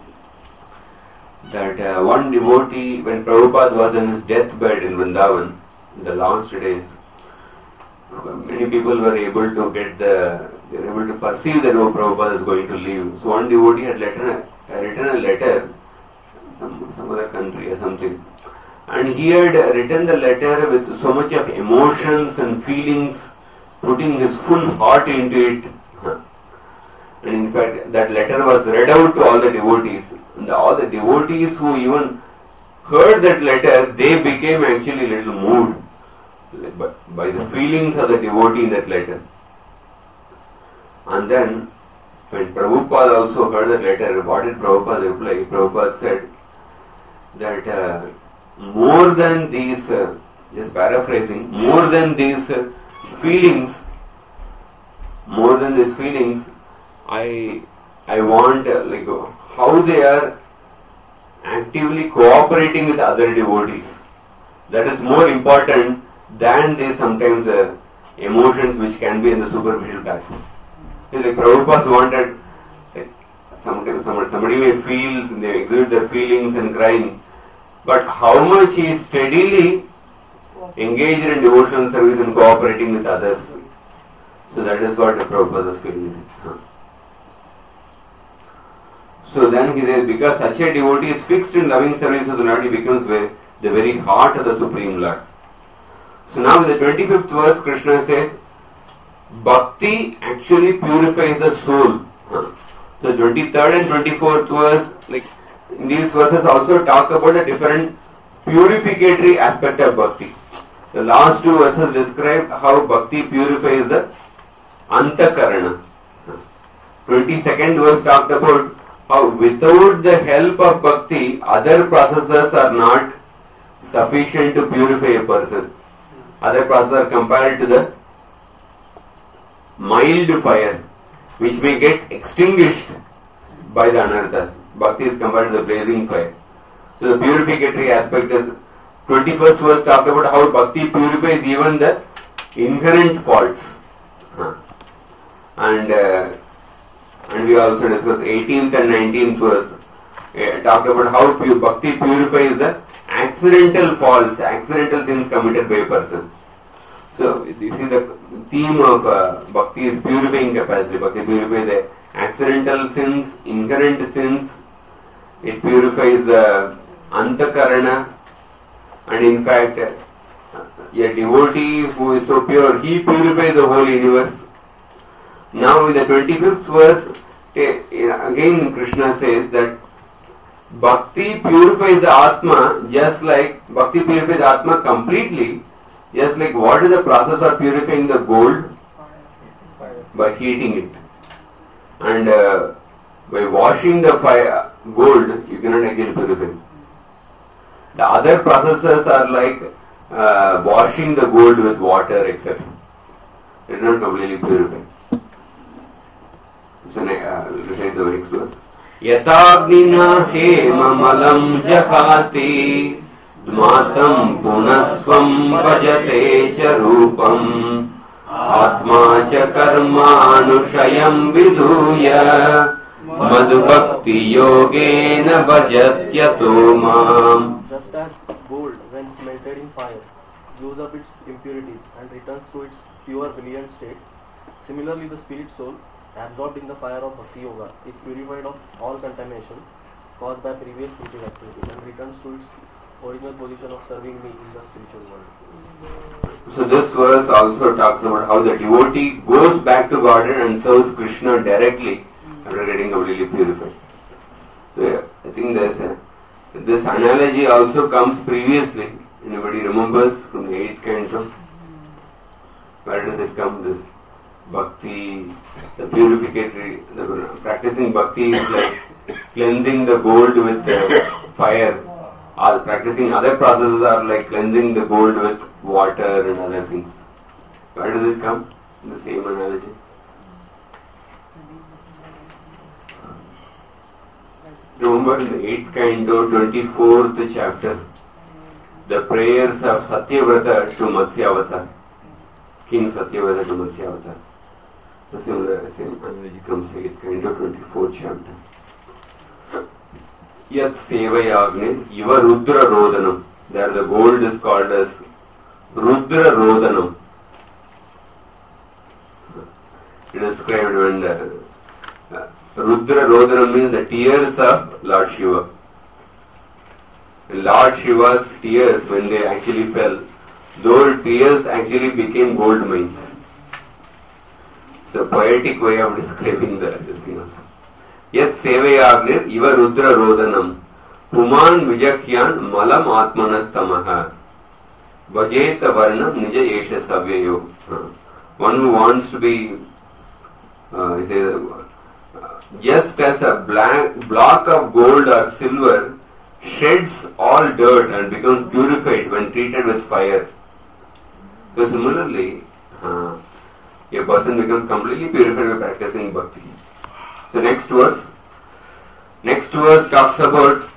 that uh, one devotee, when Prabhupada was on his deathbed in Vrindavan, in the last days, many people were able to get the, they were able to perceive that oh, Prabhupada is going to leave. So one devotee had written a, had written a letter, some, some other country or something, and he had written the letter with so much of emotions and feelings, putting his full heart into it. And in fact, that letter was read out to all the devotees. And all the devotees who even heard that letter, they became actually a little moved by, by the feelings of the devotee in that letter. And then, when Prabhupada also heard that letter, what did Prabhupada reply? Prabhupada said that uh, more than these, uh, just paraphrasing, more than these uh, feelings, more than these feelings, I I want uh, like uh, how they are actively cooperating with other devotees. That is more important than the sometimes uh, emotions which can be in the superficial platform. It's like Prabhupada wanted, like, sometimes somebody, somebody may feel, they exhibit their feelings and crying, but how much he is steadily engaged in devotional service and cooperating with others. So that is what the Prabhupada is feeling. Huh. So then he says, because such a devotee is fixed in loving service of the Lord, he becomes the very heart of the Supreme Lord. So now in the twenty-fifth verse, Krishna says, Bhakti actually purifies the soul. Huh. So twenty-third and twenty-fourth verse, like in these verses also talk about the different purificatory aspect of Bhakti. The last two verses describe how Bhakti purifies the Antakarana. twenty-second verse talked about how without the help of Bhakti, other processes are not sufficient to purify a person. Other processes are compared to the mild fire, which may get extinguished by the anarthas. Bhakti is compared to the blazing fire. So the purificatory aspect is, twenty-first verse talked about how Bhakti purifies even the inherent faults. Huh. And uh, and we also discussed eighteenth and nineteenth verse, uh, talked about how pure Bhakti purifies the accidental faults, accidental sins committed by a person. So you see the theme of uh, Bhakti is purifying capacity. Bhakti purifies the accidental sins, inherent sins. It purifies the Antakarana, and in fact, uh, a devotee who is so pure, he purifies the whole universe. Now in the twenty-fifth verse, again Krishna says that Bhakti purifies the Atma just like, Bhakti purifies the Atma completely, just like what is the process of purifying the gold? By heating it. And uh, by washing the fire, gold, you cannot actually purify. The other processes are like uh, washing the gold with water, et cetera. It is not completely purified. So, uh, recite the next verse. Yatagnina hemamalam jahati dmatam punasvam bhajate cha rupam atma cha karmanushayam viduya madhubhakti yogena bhajatyato mam. Just as gold, when smelted in fire, gives up its impurities and returns to its pure brilliant state, similarly the spirit soul, absorbed in the fire of Bhakti Yoga, is purified of all contamination caused by previous spiritual activities and returns to its original position of serving me in the spiritual world. So this verse also talks about how the devotee goes back to Godhead and serves Krishna directly after getting completely purified. So I think there's a, this analogy also comes previously. Anybody remembers from the eighth canto? Where does it come? This Bhakti, the purificatory, the practicing Bhakti is like cleansing the gold with uh, fire. All practicing other processes are like cleansing the gold with water and other things. Where does it come? The same analogy. Remember in the eighth canto, twenty-fourth chapter, the prayers of Satyavrata to Matsyavatara, King Satyavrata to Matsyavatara. The similar same analogy comes in eighth canto, twenty-fourth chapter. Yat Sevayagne Iva Rudra Rodanam. There the gold is called as Rudra Rodanam. It is described when the uh, Rudra Rodanam means the tears of Lord Shiva. Lord Shiva's tears, when they actually fell, those tears actually became gold mines. It's a poetic way of describing the, this thing also. Yat Sevayagnir Iva Rudra Rodanam Puman Vijakhyan Malam Atmanastamaha Bhajeta Varnam Nija Yesha Savyayo. One who wants to be uh, he says, uh, just as a black block of gold or silver sheds all dirt and becomes purified when treated with fire. So similarly, uh, a person becomes completely purified by practicing bhakti. So next verse, next verse talks about,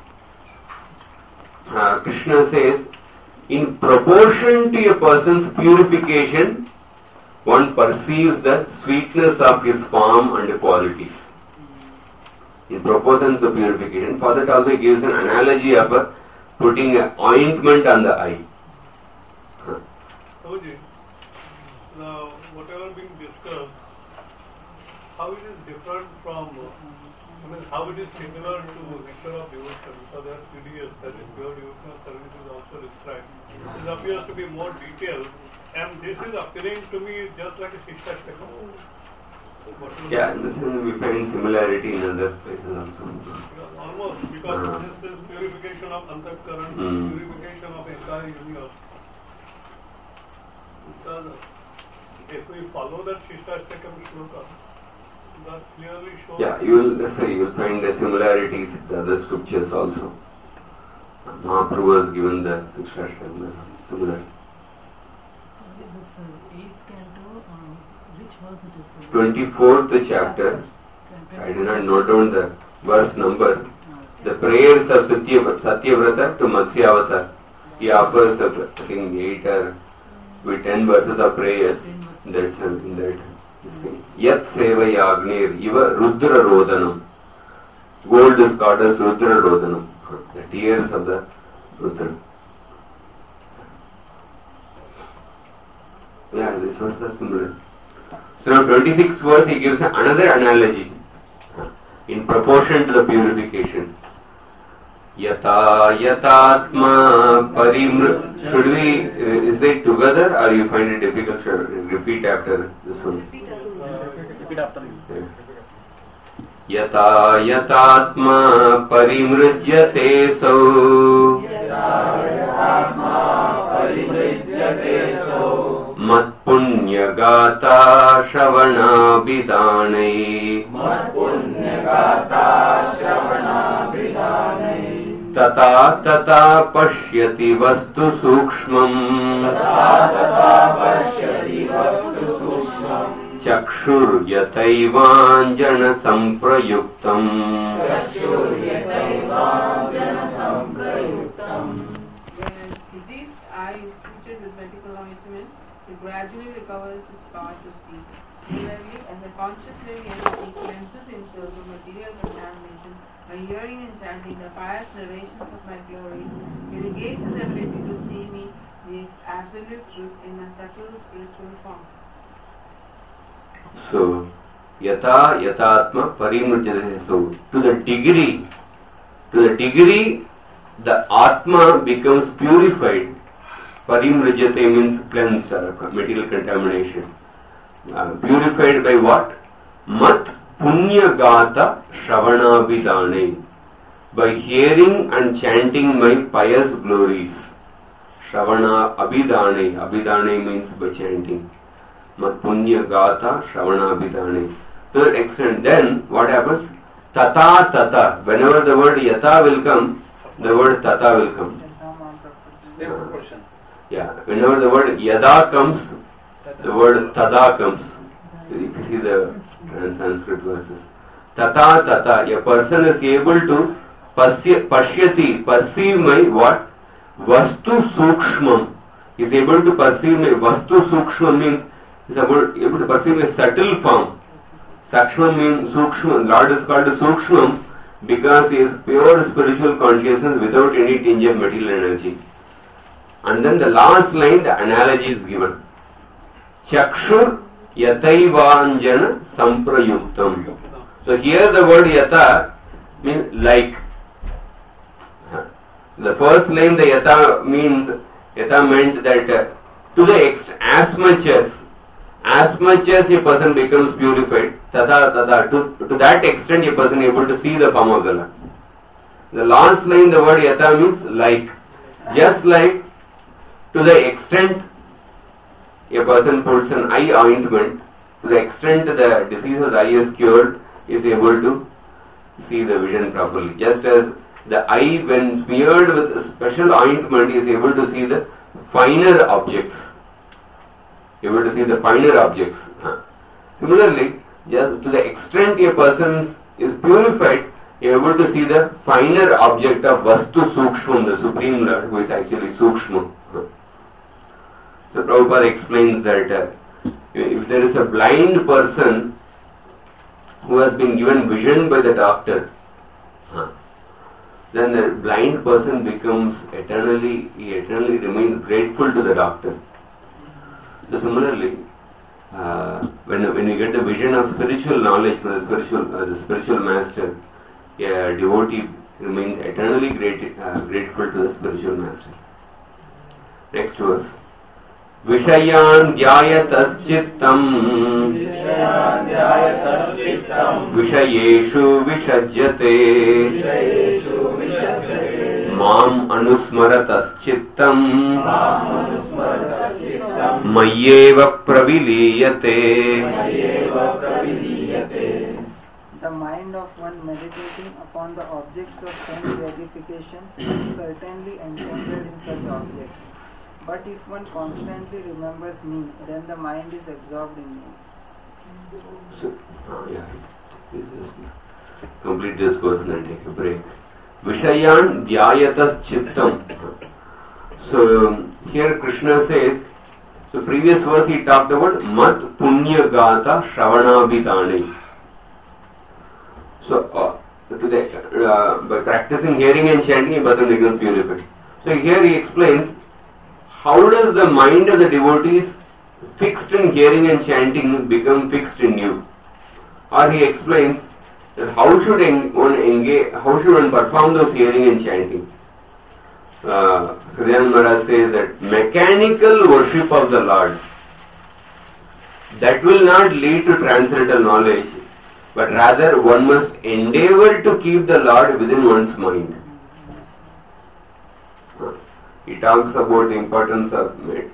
uh, Krishna says, in proportion to a person's purification, one perceives the sweetness of his form and qualities. In proportion to purification, for that also gives an analogy of uh, putting an ointment on the eye. Huh. Prabhuji, now whatever being discussed, how it is different from, uh, I mean, how it is similar to ritual of devotion, so that P D S, that is pure devotional service, is also described. This appears to be more detailed, and this is appearing to me just like a Shishtastakam. Yeah, in the sense we find similarity in other places also. Yeah, almost, because uh, this is purification of Antakaran, mm. purification of entire universe. Because if we follow that Shishtastakam shloka, that clearly shows. Yeah, you will, that's why you will find the similarities with the other scriptures also. Mahaprabhu has given the Shishtastakam similar. twenty-fourth chapter, I did not note down the verse number. The prayers of Satyavrata to Matsyavatara. He offers, uh, I think, eight or with ten verses of prayers. That's uh, in that. Yat Sevayagnir Iva Rudra Rodanam. Gold is called as Rudra Rodanam. The tears of the Rudra. Yeah, this verse is similar. So now twenty-sixth verse he gives another analogy in proportion to the purification. Yata yatatma parimr. Should we, uh, is it together or you find it difficult to repeat after this one? Repeat after me. Yata yatatma parimrujyate so. Mat punya gata shravana bidane. Mat punya gata shravana bidane. Tata tata pashyati vastu sukshmam. Tata tata pashyati vastu sukshmam. Chakshur yataivanjana samprayuktam. Chakshur yataivanjana samprayuktam. When diseased eye is treated with medical ointment, it gradually recovers its power to see. Similarly, as a conscious living entity cleanses himself from material contamination by hearing and chanting the pious narrations of my glories, he regains his ability to see me, the absolute truth, in a subtle spiritual form. So, yata yatatma parimrujyate. So, to the degree, to the degree the Atma becomes purified. Parimrujyate means cleansed, or material contamination. Uh, purified by what? Mat punya gata shravana bidane. By hearing and chanting my pious glories. Shravana abhidane. Abhidane means by chanting. Mat punya gata shravana bidane. To that extent, then what happens? Tata tata. Whenever the word yata will come, the word tata will come. Same proportion. Yeah. Whenever the word yada comes, the word tada comes. If you see the Sanskrit verses. Tata tata. A person is able to pasya, pashyati, perceive my what? Vastu sukshmam. He is able to perceive my vastu sukshmam means he is able, able to perceive a subtle form. Sakshmam means sukshmam. Lord is called sukshmam because he is pure spiritual consciousness without any tinge of material energy. And then the last line, the analogy is given. Chakshur yataivanjana samprayuktam. So here the word yata means like. The first line, the yata means, yata meant that uh, to the extent, as much as, as much as a person becomes purified, tata tata, to, to that extent a person is able to see the form of the Lord. The last line, the word yata means like. Just like to the extent a person puts an eye ointment, to the extent the disease of the eye is cured, is able to see the vision properly. Just as the eye, when smeared with a special ointment, is able to see the finer objects. Able to see the finer objects. Similarly, just to the extent a person is purified, you are able to see the finer object of Vastu Sukshmam, the Supreme Lord, who is actually Sukshmam. So Prabhupada explains that uh, if there is a blind person who has been given vision by the doctor, uh, then the blind person becomes eternally, he eternally remains grateful to the doctor. So similarly, uh, when when you get the vision of spiritual knowledge from the spiritual uh, the spiritual master, a devotee remains eternally great, uh, grateful to the spiritual master. Next verse. Vishayan dhyayatascittam Vishayeshu vishajyate Mam anusmaratascittam Mayyeva praviliyate. The mind of one meditating upon the objects of sense gratification is certainly entangled in such objects. But if one constantly remembers me, then the mind is absorbed in me. So, uh, yeah, just complete this course and then take a break. Vishayan dhyayatas chittam. So um, here Krishna says, so previous verse he talked about mat punya gata shravanabhidane. So uh, to the, uh, by practicing hearing and chanting, a person becomes purified. So here he explains how does the mind of the devotees fixed in hearing and chanting become fixed in you. Or he explains that how should one engage, how should one perform those hearing and chanting. Uh, Hridayananda Maharaj says that mechanical worship of the Lord, that will not lead to transcendental knowledge, but rather one must endeavor to keep the Lord within one's mind. He talks about the importance of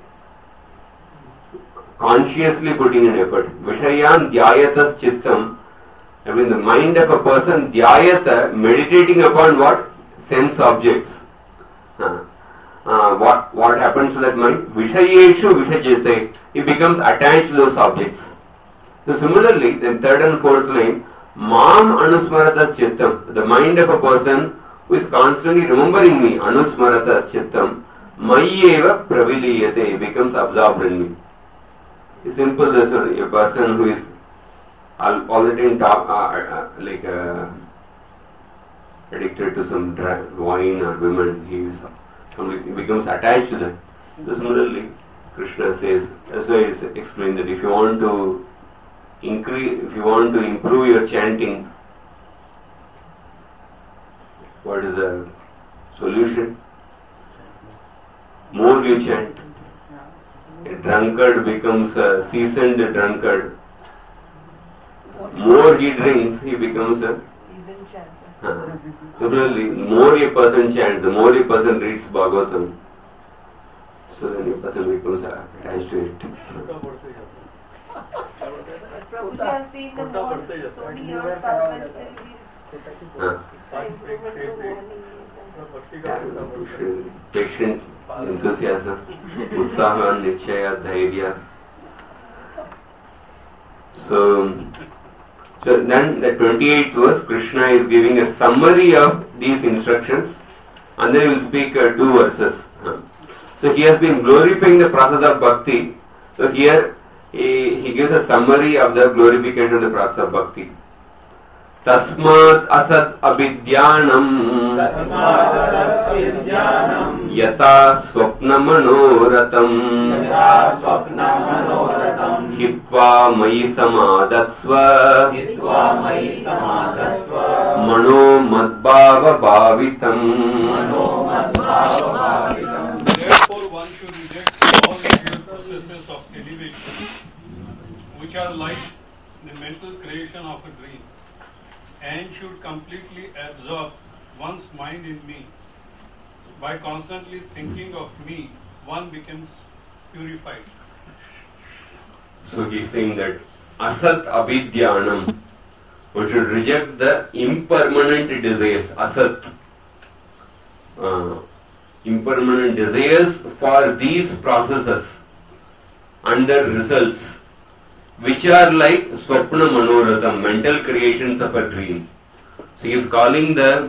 consciously putting in effort. Vishayan dhyayatas chittam. I mean the mind of a person, dhyayata, meditating upon what? Sense objects. Uh, uh, what, what happens to that mind? Vishayeshu vishajyate. He becomes attached to those objects. So similarly, the third and fourth line, Mam anusmaratas chittam. The mind of a person who is constantly remembering me, anusmaratas chittam, mayyeva praviliyate, becomes absorbed in me. It's simple, this one, a person who is all, all the time talk, uh, uh, like uh, addicted to some drug, wine or women, he, is, he becomes attached to them. So similarly, Krishna says, that's why it's explained that if you want to increase, if you want to improve your chanting, what is the solution? More you chant. A drunkard becomes a seasoned drunkard. More he drinks, he becomes a Seasoned chanter. uh, similarly, more a person chants, the more a person reads Bhagavatam, so then a person becomes attached to it. Prabhuji, I have seen the more so many years past, but still we Huh? Patient, enthusiasm, utsaha, nichaya, dhairya. So, so then the twenty-eighth verse, Krishna is giving a summary of these instructions, and then he will speak uh, two verses. Huh? So he has been glorifying the process of bhakti. So here he, he gives a summary of the glorification of the process of bhakti. Tasmat asad abidyanam yata swapna manoratam hitva mayi samadatsva mano madbhava bhavitam. Therefore, one should reject all the processes of elevation, which are like the mental creation of a dream, and should completely absorb one's mind in me. By constantly thinking of me, one becomes purified. So he is saying that asat abidyanam, one should reject the impermanent desires, asat. Uh, impermanent desires for these processes and their results, which are like swapna manoratham, mental creations of a dream. So he is calling the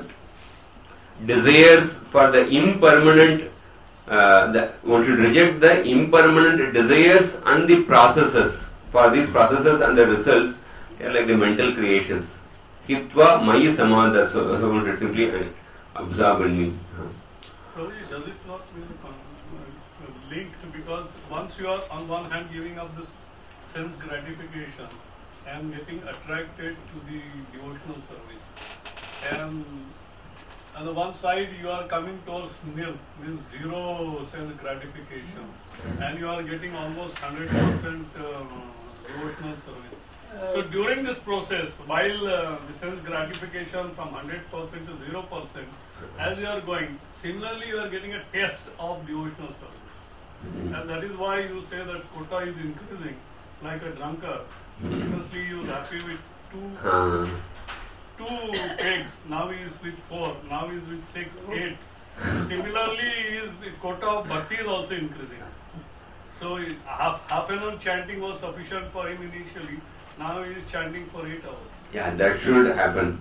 desires for the impermanent, uh, the, one should reject the impermanent desires and the processes for these processes and the results, they are like the mental creations. Hitva mayi samadha, so one should simply uh, absorb in me. Probably does it not really uh, linked, because once you are on one hand giving up this sense gratification and getting attracted to the devotional service, and on the one side you are coming towards nil, means zero sense gratification, and you are getting almost one hundred percent uh, devotional service. So during this process, while uh, the sense gratification from one hundred percent to zero percent, as you are going, similarly you are getting a taste of devotional service. And that is why you say that quota is increasing, like a drunkard. Previously he was happy with two, two kegs, now he is with four, now he is with six, eight. So similarly his quota of bhakti is also increasing. So half, half an hour chanting was sufficient for him initially, now he is chanting for eight hours. Yeah, that should happen.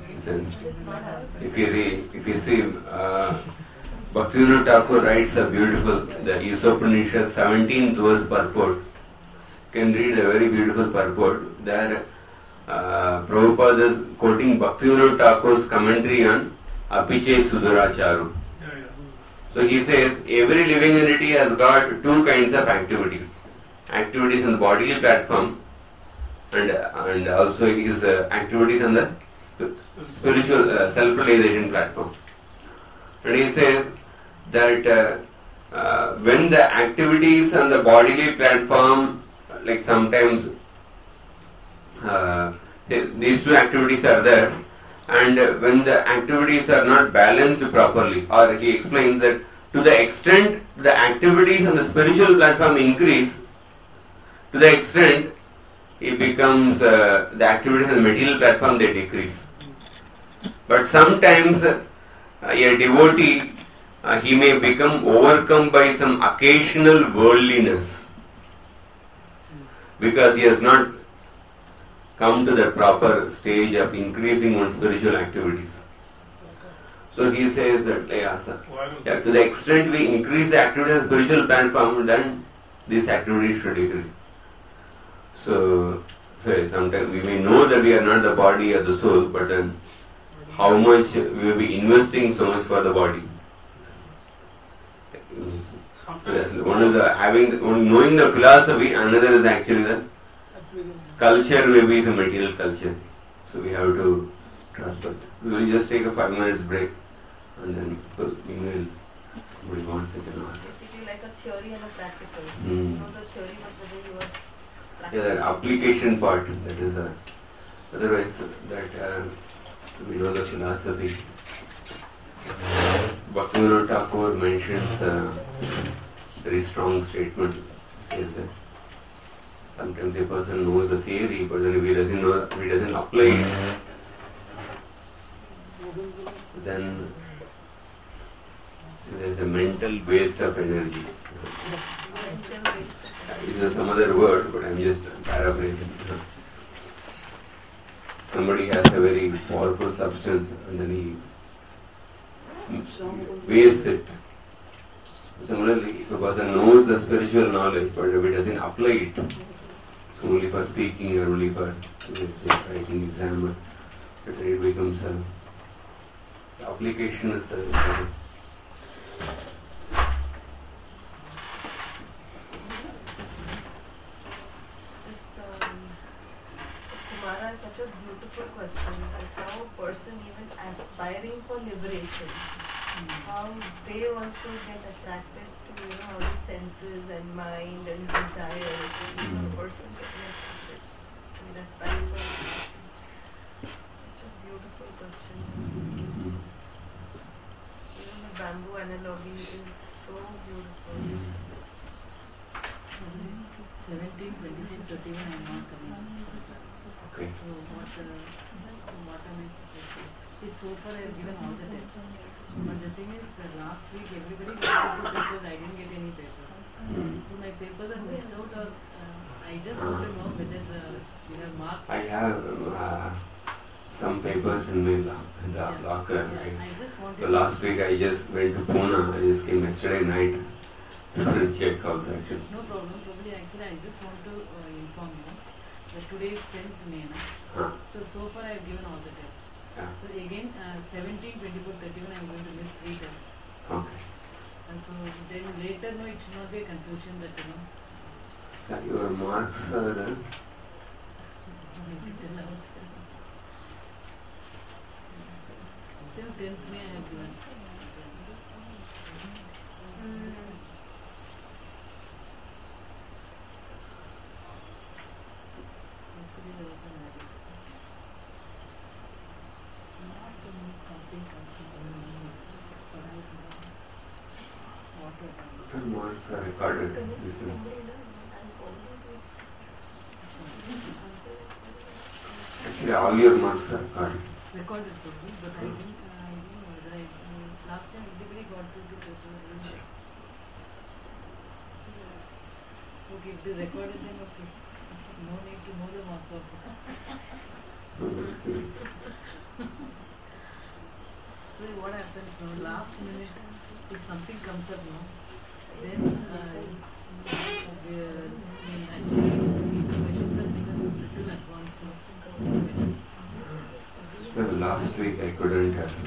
If you re, if you see, uh, Bhaktivinoda Thakur writes a beautiful, the Isopanishad seventeenth verse purport. You can read a very beautiful purport. There, uh, Prabhupada is quoting Bhaktivinoda Thakur's commentary on Apichet Sudaracharu. Yeah, yeah. So he says every living entity has got two kinds of activities. Activities on the bodily platform, and and also his uh, activities on the spiritual uh, self-realization platform. And he says that uh, uh, when the activities on the bodily platform, like sometimes uh, these two activities are there, and uh, when the activities are not balanced properly, or he explains that to the extent the activities on the spiritual platform increase, to the extent it becomes uh, the activities on the material platform, they decrease. But sometimes uh, a devotee, uh, he may become overcome by some occasional worldliness because he has not come to the proper stage of increasing one's spiritual activities. So he says that yeah, yeah, to the extent we increase the activities of spiritual platform, then these activities should decrease. So, so sometimes we may know that we are not the body or the soul, but then how much we will be investing so much for the body. Yes, one is the having, one knowing the philosophy, another is actually the culture, will be the material culture. So we have to trust that. We will just take a five minutes break and then we will. Somebody wants to ask. Basically like a theory and a practical. Mm. You know the theory was the way you were Yeah, that application part, that is a, otherwise that uh, we know the philosophy. Bhaktivinoda Thakur mentions a very strong statement. He says that sometimes a person knows the theory, but then if he doesn't know, if he doesn't apply it, then so there's a mental waste of energy. It's some other word, but I'm just paraphrasing. Somebody has a very powerful substance and then he wastes it. Similarly, if a person knows the spiritual knowledge, but if he doesn't apply it, it's only for speaking or only for writing exam, it becomes a, the application is the important. Kumara is such a beautiful question. Like how a person even aspiring for liberation, mm. how they also get attracted to, you know, all the senses and mind and desire. Mm. You know, a person getting attracted to the aspiring for liberation. Such a beautiful question. Mm. Even the bamboo analogy is so beautiful. Mm. seventeen, twenty-two, thirty-one I am not coming. Okay. So what, uh, what am I supposed to do? See, so far I have given all the tests. But the thing is, uh, last week everybody got two papers, I didn't get any papers. Mm. So my papers are missed out or uh, I just want to know whether the, you have marked. I have uh, some papers in my lo- in the Yeah. locker. Yeah, I, I just wanted so last week I just went to Pune, I just came yesterday night to check also. Actually. No problem, probably actually I just want to uh, inform you that today is tenth May. Na? Huh. So, so far I have given all the tests. Yeah. So again, uh, seventeen, twenty-four, thirty-one I am going to miss three tests. Okay. And so then later, no, it should not be a confusion that, you know. Yeah, your marks are uh, till tenth May I have given. Mm. Actually there was a marriage. Last minute something comes in me. What was I? your marks are recorded. This is actually all your marks are recorded. Recorded for me, but I didn't, uh, I didn't know whether I, uh, last time everybody got to the paper. Okay, if they recorded them, okay. No need to know the marks also. So what happens now, last minute, if something comes up now, then uh, the, I mean, actually the questions are being a little advanced now. Well, last week I couldn't have.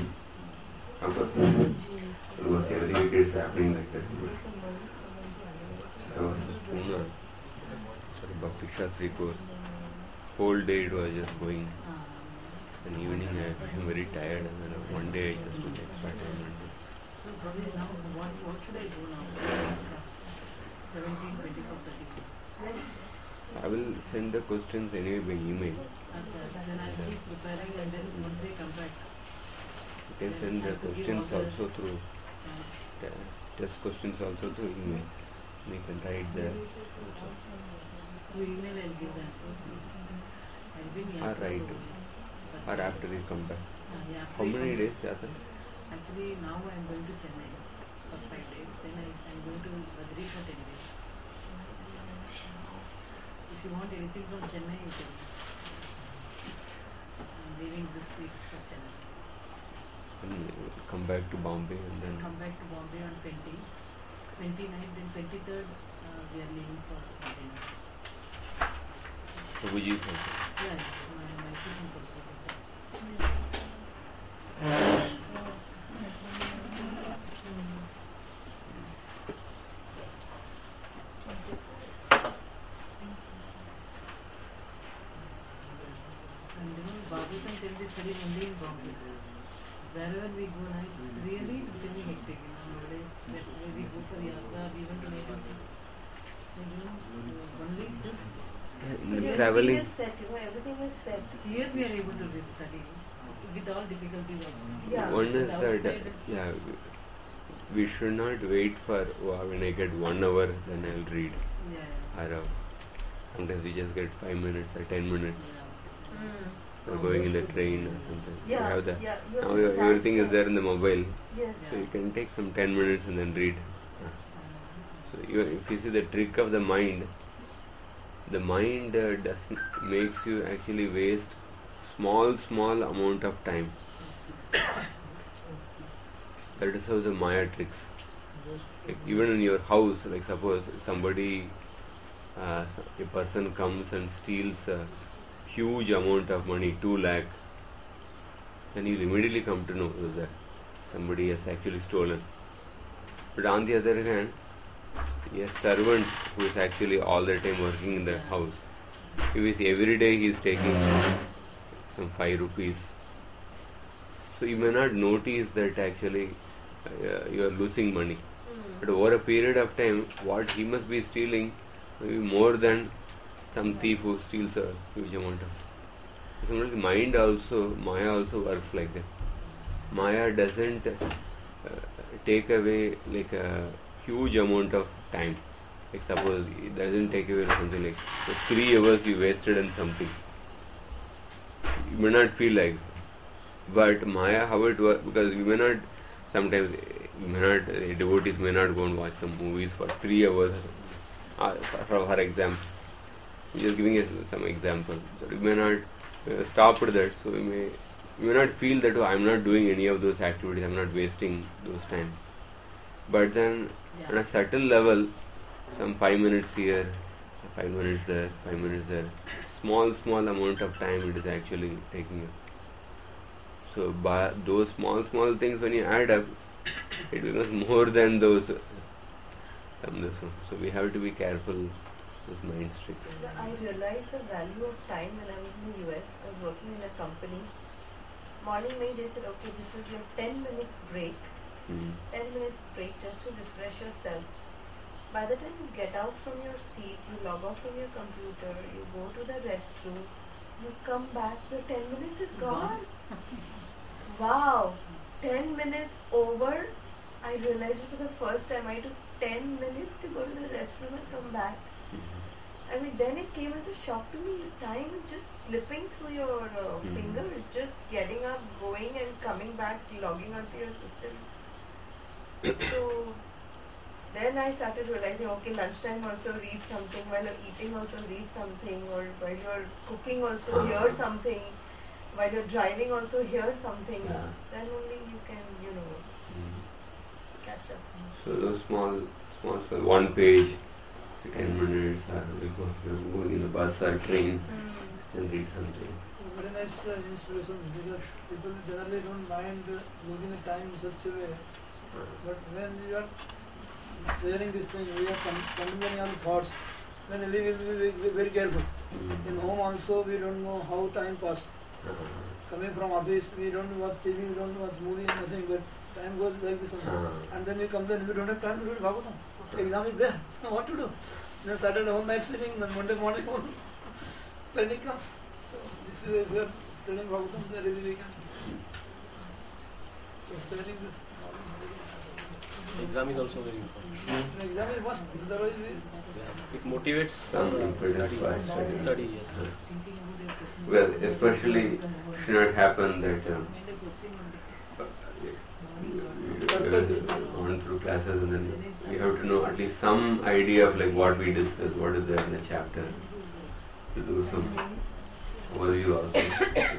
Almost every week it's happening like that. I was in Pune. Sorry, Bhakti Shastri course. Whole day it was just going. And evening I became very tired and then one day I just took extra time. So probably now, what, what should I do now? seventeen, twenty-four, thirty. I will send the questions anyway by email. Achha, then I'll keep preparing and then once they come back. You can send the questions also through uh, test questions also through email. You can write there. Through email I'll give the answers. I'll bring the Or answer write. over here. Or after you come back. Uh, yeah, How after many I come days, back. Yatra? Actually, now I'm going to Chennai for five days. Then I, I'm going to Badri for ten days. If you want anything from Chennai, you can. I'm leaving this week for Chennai. And you come back to Bombay and then. Come back to Bombay on twenty, twenty-ninth, then twenty-third, uh, we are leaving for Bombay. So would you think? Yeah, my, my season for And you know, Babu can tell this study only in Bombay. Wherever we go now, it's really becoming hectic. You know, nowadays, when we go for yatra, even to native, so, you know, only this. In traveling. Everything is set, you know, everything is set. Here we are able to read study with all difficulties. Yeah. One is Outside, that, yeah, we should not wait for, oh, when I get one hour, then I'll read. Yeah. Or uh, sometimes we just get five minutes or ten minutes. Yeah. Mm. or going in the train or something. Yeah, You have that. yeah, you have Now to you- snatch everything is that. there in the mobile. Yes. So you can take some ten minutes and then read. So you, if you see the trick of the mind, the mind uh, doesn't makes you actually waste small small amount of time. That is how the Maya tricks. Like even in your house, like suppose somebody, uh, a person comes and steals a huge amount of money, two lakh, then you'll immediately come to know that somebody has actually stolen. But on the other hand, a servant who is actually all the time working in the house, if he is every day he is taking some five rupees, so you may not notice that actually uh, you are losing money. But over a period of time, what he must be stealing maybe more than some thief who steals a huge amount of. Similarly, mind also, Maya also works like that. Maya doesn't uh, take away like a huge amount of time. Like suppose it doesn't take away something like so three hours you wasted on something. You may not feel like, but Maya, how it works, because you may not, sometimes you may not, uh, devotees may not go and watch some movies for three hours. Uh, for, for example, I'm just giving you some example. So you may not uh, stop at that. So you may you may not feel that oh, I'm not doing any of those activities. I'm not wasting those time. But then Yeah. on a subtle level, some five minutes here, five minutes there, five minutes there, small small amount of time it is actually taking up. So by those small small things, when you add up, it becomes more than those. Um, this one. So we have to be careful. Those mind tricks. I realized the value of time when I was in the U S. I was working in a company. Morning, may they said, okay, this is your ten minutes break. Mm. ten minutes break just to refresh yourself. By the time you get out from your seat, you log off from your computer, you go to the restroom, you come back, your ten minutes is gone. Wow, ten minutes over. I realized it for the first time. I took ten minutes to go to the restroom and come back. I mean, then it came as a shock to me. Time is just slipping through your uh, Mhm. fingers, just getting up, going and coming back, logging onto your system. So then I started realizing, okay, lunchtime also read something, while you're eating also read something, or while you're cooking also hear something, while you're driving also hear something. Yeah. Then only you can, you know, Mm. catch up. So those small, small, small one page, say ten minutes, or we go going in the bus or train and read something. Very nice uh, inspiration, because people generally don't mind uh, losing the time in such a way. But when you are sharing this thing, we are con- conveying our thoughts, then we will be very, very careful. Mm. In home also, we don't know how time passed. Uh, Coming from office, we don't watch T V, we don't watch movie, nothing, but time goes like this only. Uh. And then we complain, we don't have time to do Bhagavatam. Exam is there, what to do? Then Saturday whole night sitting, then Monday morning panic comes. So this is where we are studying Bhagavatam every weekend. So studying this knowledge. Exam is also very important. The exam is must, otherwise we Yeah. It motivates Some uh, people study. just study. Study, yes. Well, especially should not happen that um, we have gone through classes and then we have to know at least some idea of like what we discussed, what is there in the chapter, to do some overview also.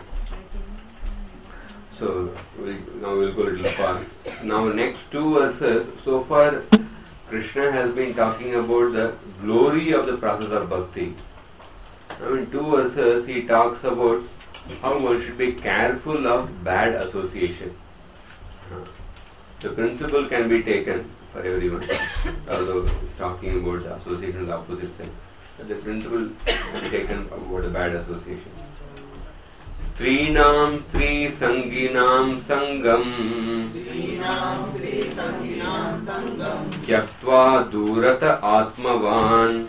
So we'll, now we'll go a little fast. Now next two verses, so far Krishna has been talking about the glory of the process of bhakti. Now in two verses he talks about how one should be careful of bad association. Uh, The principle can be taken for everyone, although it's talking about the association of the opposite sex. But the principle can be taken about the bad association. Strinam stri sanginam sangam Tyaktva durata atmavan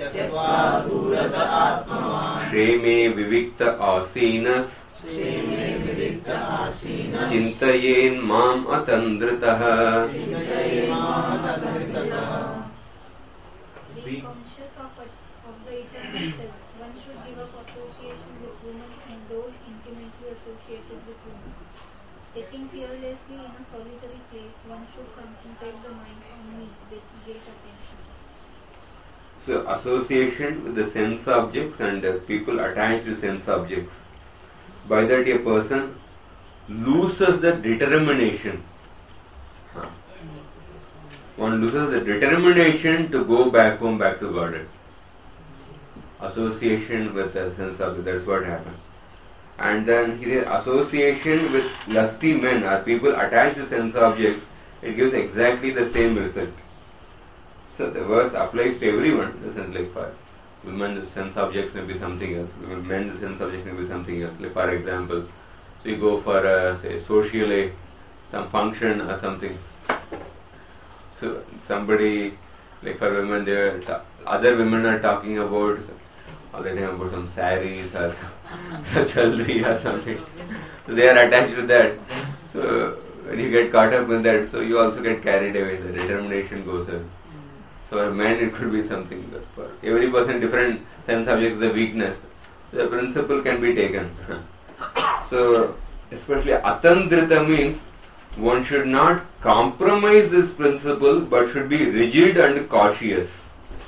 Shreme vivikta asinas Chintayen mam atandritah. Being conscious of, it, of the eternal self, one should give up association with women and those intimately one should concentrate the mind on me with great attention. So association with the sense objects and uh, people attached to sense objects. By that a person loses the determination. Huh. One loses the determination to go back home, back to Godhead. Association with a sense object, that's what happened. And then he said association with lusty men or people attached to sense objects, it gives exactly the same result. So the verse applies to everyone, in the sense like for women the sense objects may be something else, men the sense objects may be something else. Like for example, so you go for a, say socially some function or something. So somebody, like for women, they are ta- other women are talking about all the time about some saris or some, some jewelry or something. So they are attached to that. So when you get caught up in that, so you also get carried away. The determination goes up. So for men it could be something, but for every person different sense objects the weakness. The principle can be taken. So especially atandrita means one should not compromise this principle but should be rigid and cautious.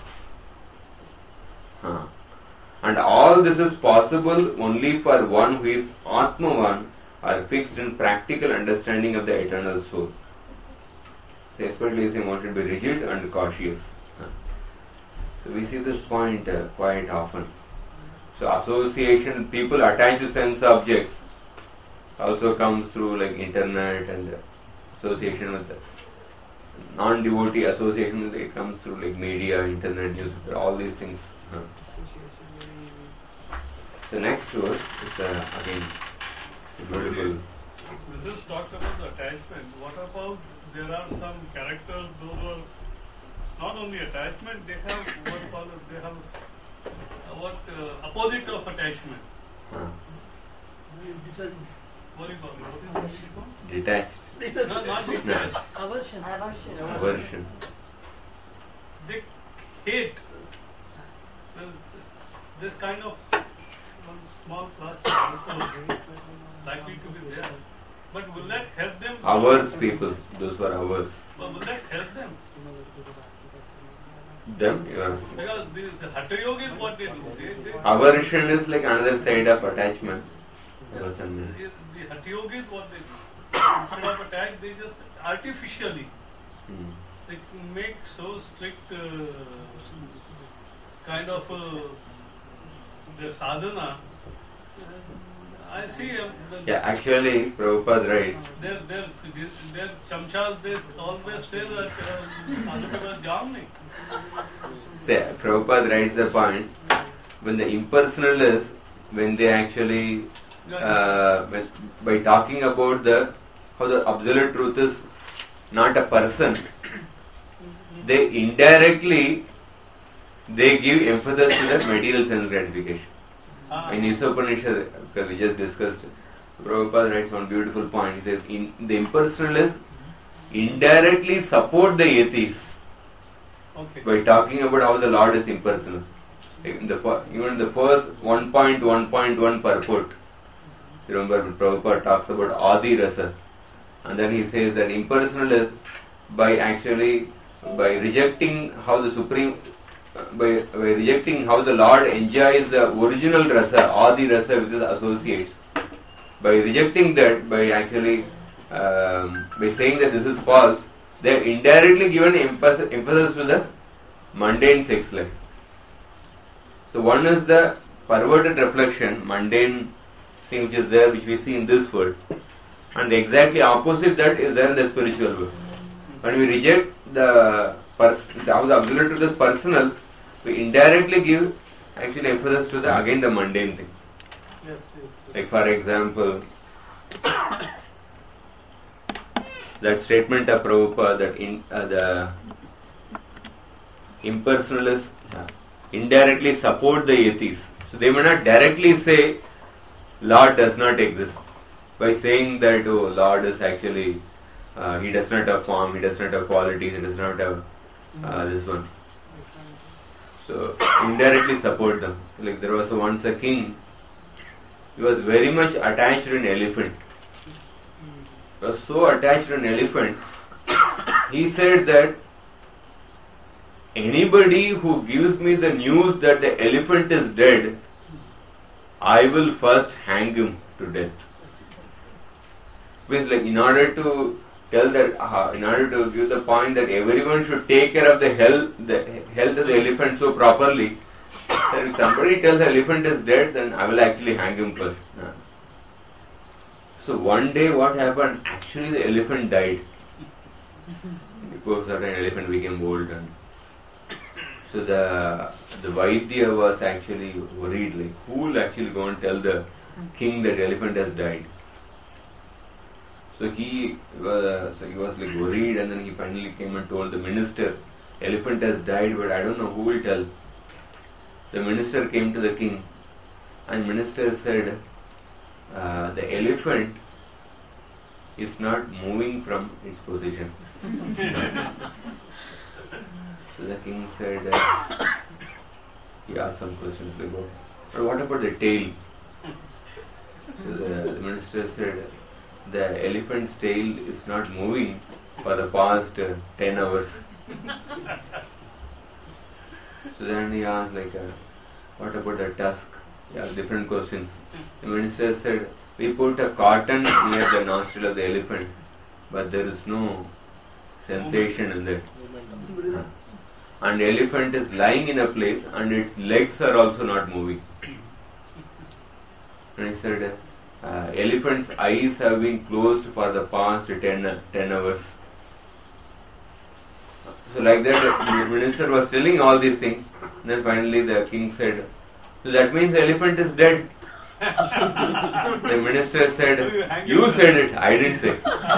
Huh. And all this is possible only for one who is Atmavan or fixed in practical understanding of the eternal soul. So especially saying one should be rigid and cautious. Huh. So we see this point uh, quite often. So association, people attached to sense objects also comes through like internet and association with the non-devotee association with it comes through like media, internet, newspaper, all these things. Huh. The next verse is uh, again beautiful. This is talked about the attachment. What about there are some characters those who are not only attachment, they have what call it, they have uh, what uh, opposite of attachment. Huh. What do you call it? What is it called? Detached. No, not detached. Aversion. Aversion. Aversion. They hate. Well, this kind of one small class is also likely to be there. But will that help them? Ours people, those were ours. But will that help them? Them, you are asking. Because this, the Hatha Yoga is what they do. They, they, Aversion is like another side of attachment. the, Person. the Hatha Yoga is what they do. Instead of attack, they just artificially Hmm. they make so strict uh, kind of uh, the sadhana. I see um, the, Yeah, actually, Prabhupada writes. their their their chamchas, they always say that uh, jam nahi. Say, Prabhupada writes the point when the impersonalists, when they actually, uh, when, by talking about the how the absolute truth is not a person, they indirectly they give emphasis to the material sense gratification. In Isopanishad, because we just discussed, Prabhupada writes one beautiful point. He says, in, the impersonalists indirectly support the atheists Okay. by talking about how the Lord is impersonal. In the, fir- even the first one point one point one purport, you remember when Prabhupada talks about Adi Rasa, and then he says that impersonalists, by actually, by rejecting how the Supreme, by, by rejecting how the Lord enjoys the original rasa, Adi rasa with his associates, by rejecting that, by actually, um, by saying that this is false, they have indirectly given emphasis, emphasis to the mundane sex life. So one is the perverted reflection, mundane thing which is there, which we see in this world, and the exactly opposite that is there in the spiritual world. When we reject the pers- how the absolute truth is personal, we indirectly give actually emphasis to the again the mundane thing. Yes, yes, yes. Like for example, that statement of Prabhupada that in uh, the impersonalists uh, indirectly support the atheists. So they may not directly say Lord does not exist by saying that oh Lord is actually uh, he does not have form, he does not have qualities, he does not have uh, this one. So indirectly support them. Like there was once a king. He was very much attached to an elephant. He was so attached to an elephant he said that anybody who gives me the news that the elephant is dead, I will first hang him to death. Because like in order to tell that, uh, in order to give the point that everyone should take care of the health, the health of the elephant so properly, that if somebody tells the elephant is dead, then I will actually hang him first. Uh. So one day what happened? Actually the elephant died. Because of the elephant became old, and so the the Vaidya was actually worried, like who will actually go and tell the king that the elephant has died? So he uh, so he was like worried, and then he finally came and told the minister, elephant has died, but I don't know who will tell. The minister came to the king, and minister said, uh, the elephant is not moving from its position. So the king said, uh, he asked some questions about, but what about the tail? So the, the minister said, the elephant's tail is not moving for the past uh, ten hours. So then he asked, like, uh, what about the tusk? Yeah, different questions. The minister said, we put a cotton near the nostril of the elephant, but there is no sensation in that. Uh, and the elephant is lying in a place and its legs are also not moving. And he said, uh, elephant's eyes have been closed for the past ten, ten hours. So like that, the minister was telling all these things. Then finally the king said, so that means the elephant is dead. The minister said, you said it, I didn't say.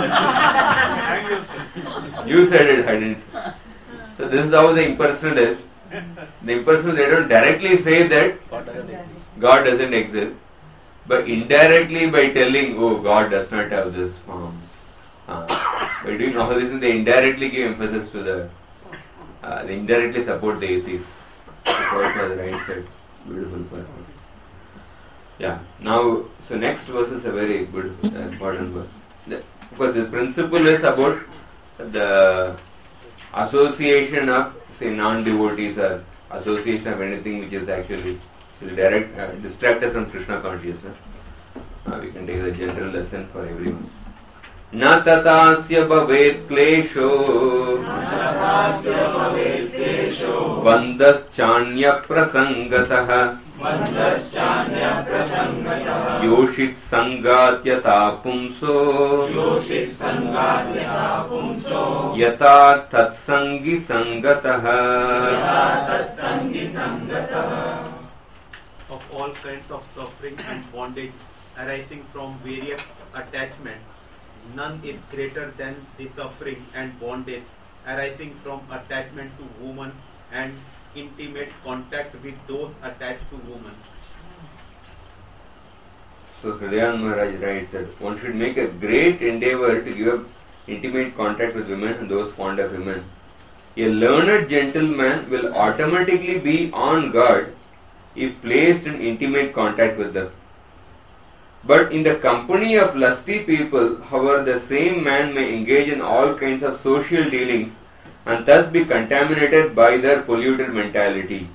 You said it, I didn't say. So this is how the impersonal is. The impersonal, they don't directly say that God doesn't exist, but indirectly by telling, oh, God does not have this form. Uh, by doing all this, they indirectly give emphasis to the, uh, they indirectly support the atheists. Support the right side. Beautiful part. Yeah. Now, so next verse is a very good, uh, important verse. The, but the principle is about the association of, say, non-devotees, or association of anything which is actually will direct, uh, distract us from Krishna consciousness. Uh, we can take the general lesson for everyone. Na tatasya bhavet klesho bandhaschanya prasangatah yoshit sangatyata pumso yata tatsangi sangatah. Of all kinds of suffering and bondage arising from various attachments, none is greater than the suffering and bondage arising from attachment to woman and intimate contact with those attached to woman. So Hridayan Maharaj writes that one should make a great endeavor to give up intimate contact with women and those fond of women. A learned gentleman will automatically be on guard if placed in intimate contact with them. But in the company of lusty people, however, the same man may engage in all kinds of social dealings and thus be contaminated by their polluted mentality.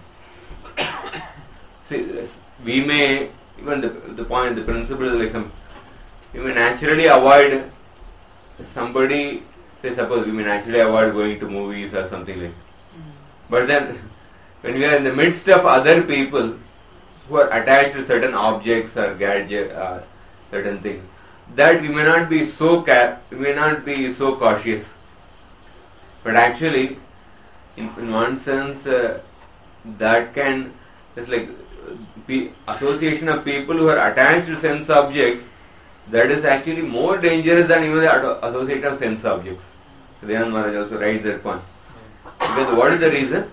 See, we may, even the, the point, the principle is like some, we may naturally avoid somebody, say suppose we may naturally avoid going to movies or something like that. But then, when we are in the midst of other people who are attached to certain objects or gadget, uh, certain things, that we may not be so ca- we may not be so cautious. But actually, in, in one sense, uh, that can, it's like uh, be association of people who are attached to sense objects, that is actually more dangerous than even the association of sense objects. Hridayan Maharaj also writes that point. Because what is the reason?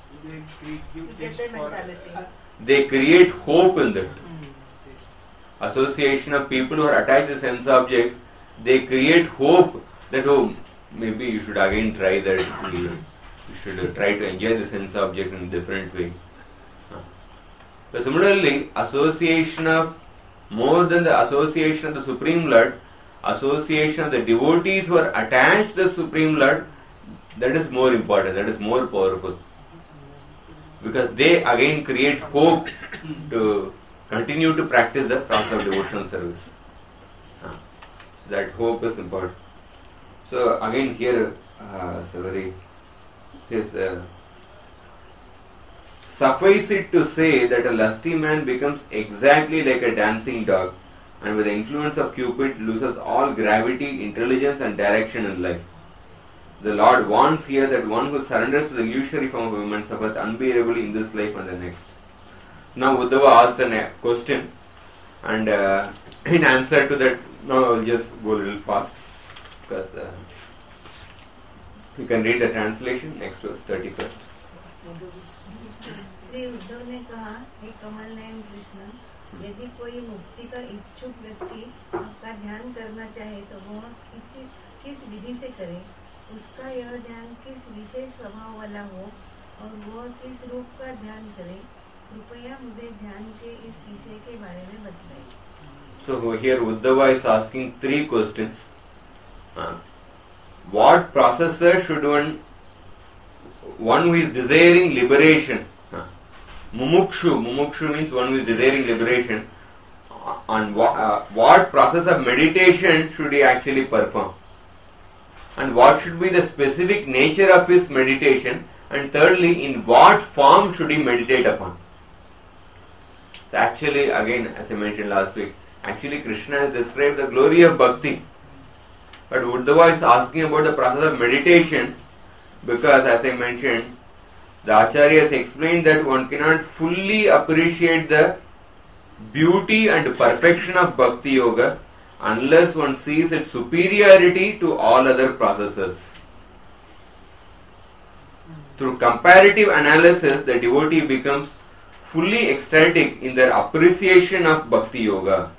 They create hope in that. Association of people who are attached to sense objects, they create hope that, oh, maybe you should again try that, you should try to enjoy the sense object in a different way. But similarly, association of, more than the association of the Supreme Lord, association of the devotees who are attached to the Supreme Lord That is more important, that is more powerful. Because they again create hope to continue to practice the process of devotional service. Uh, that hope is important. So again here, uh, so very, is, uh, suffice it to say that a lusty man becomes exactly like a dancing dog, and with the influence of Cupid loses all gravity, intelligence and direction in life. The Lord warns here that one who surrenders to the illusory form of woman suffers unbearably in this life and the next. Now Uddhava asks a question, and uh, in answer to that, now I will just go a little fast because uh, you can read the translation next verse thirty-first. Shri Uddhav ने कहा, हे कमल नयन कृष्ण, यदि कोई मुक्ति का इच्छुक व्यक्ति आपका ध्यान करना चाहे तो वह किसी किस विधि से करे, उसका यह ध्यान किस विशेष स्वभाव वाला हो और वह किस रूप का ध्यान करे, कृपया मुझे ध्यान के इस विषय के बारे में बताइए. So here Uddhava is asking three questions. Uh, what processor should one, one who is desiring liberation, uh, mumukshu, mumukshu means one who is desiring liberation, uh, on what, uh, what process of meditation should he actually perform? And what should be the specific nature of his meditation? And thirdly, in what form should he meditate upon? So actually, again, as I mentioned last week, actually Krishna has described the glory of bhakti. But Uddhava is asking about the process of meditation because, as I mentioned, the Acharya has explained that one cannot fully appreciate the beauty and perfection of bhakti yoga unless one sees its superiority to all other processes. Through comparative analysis, the devotee becomes fully ecstatic in their appreciation of bhakti yoga.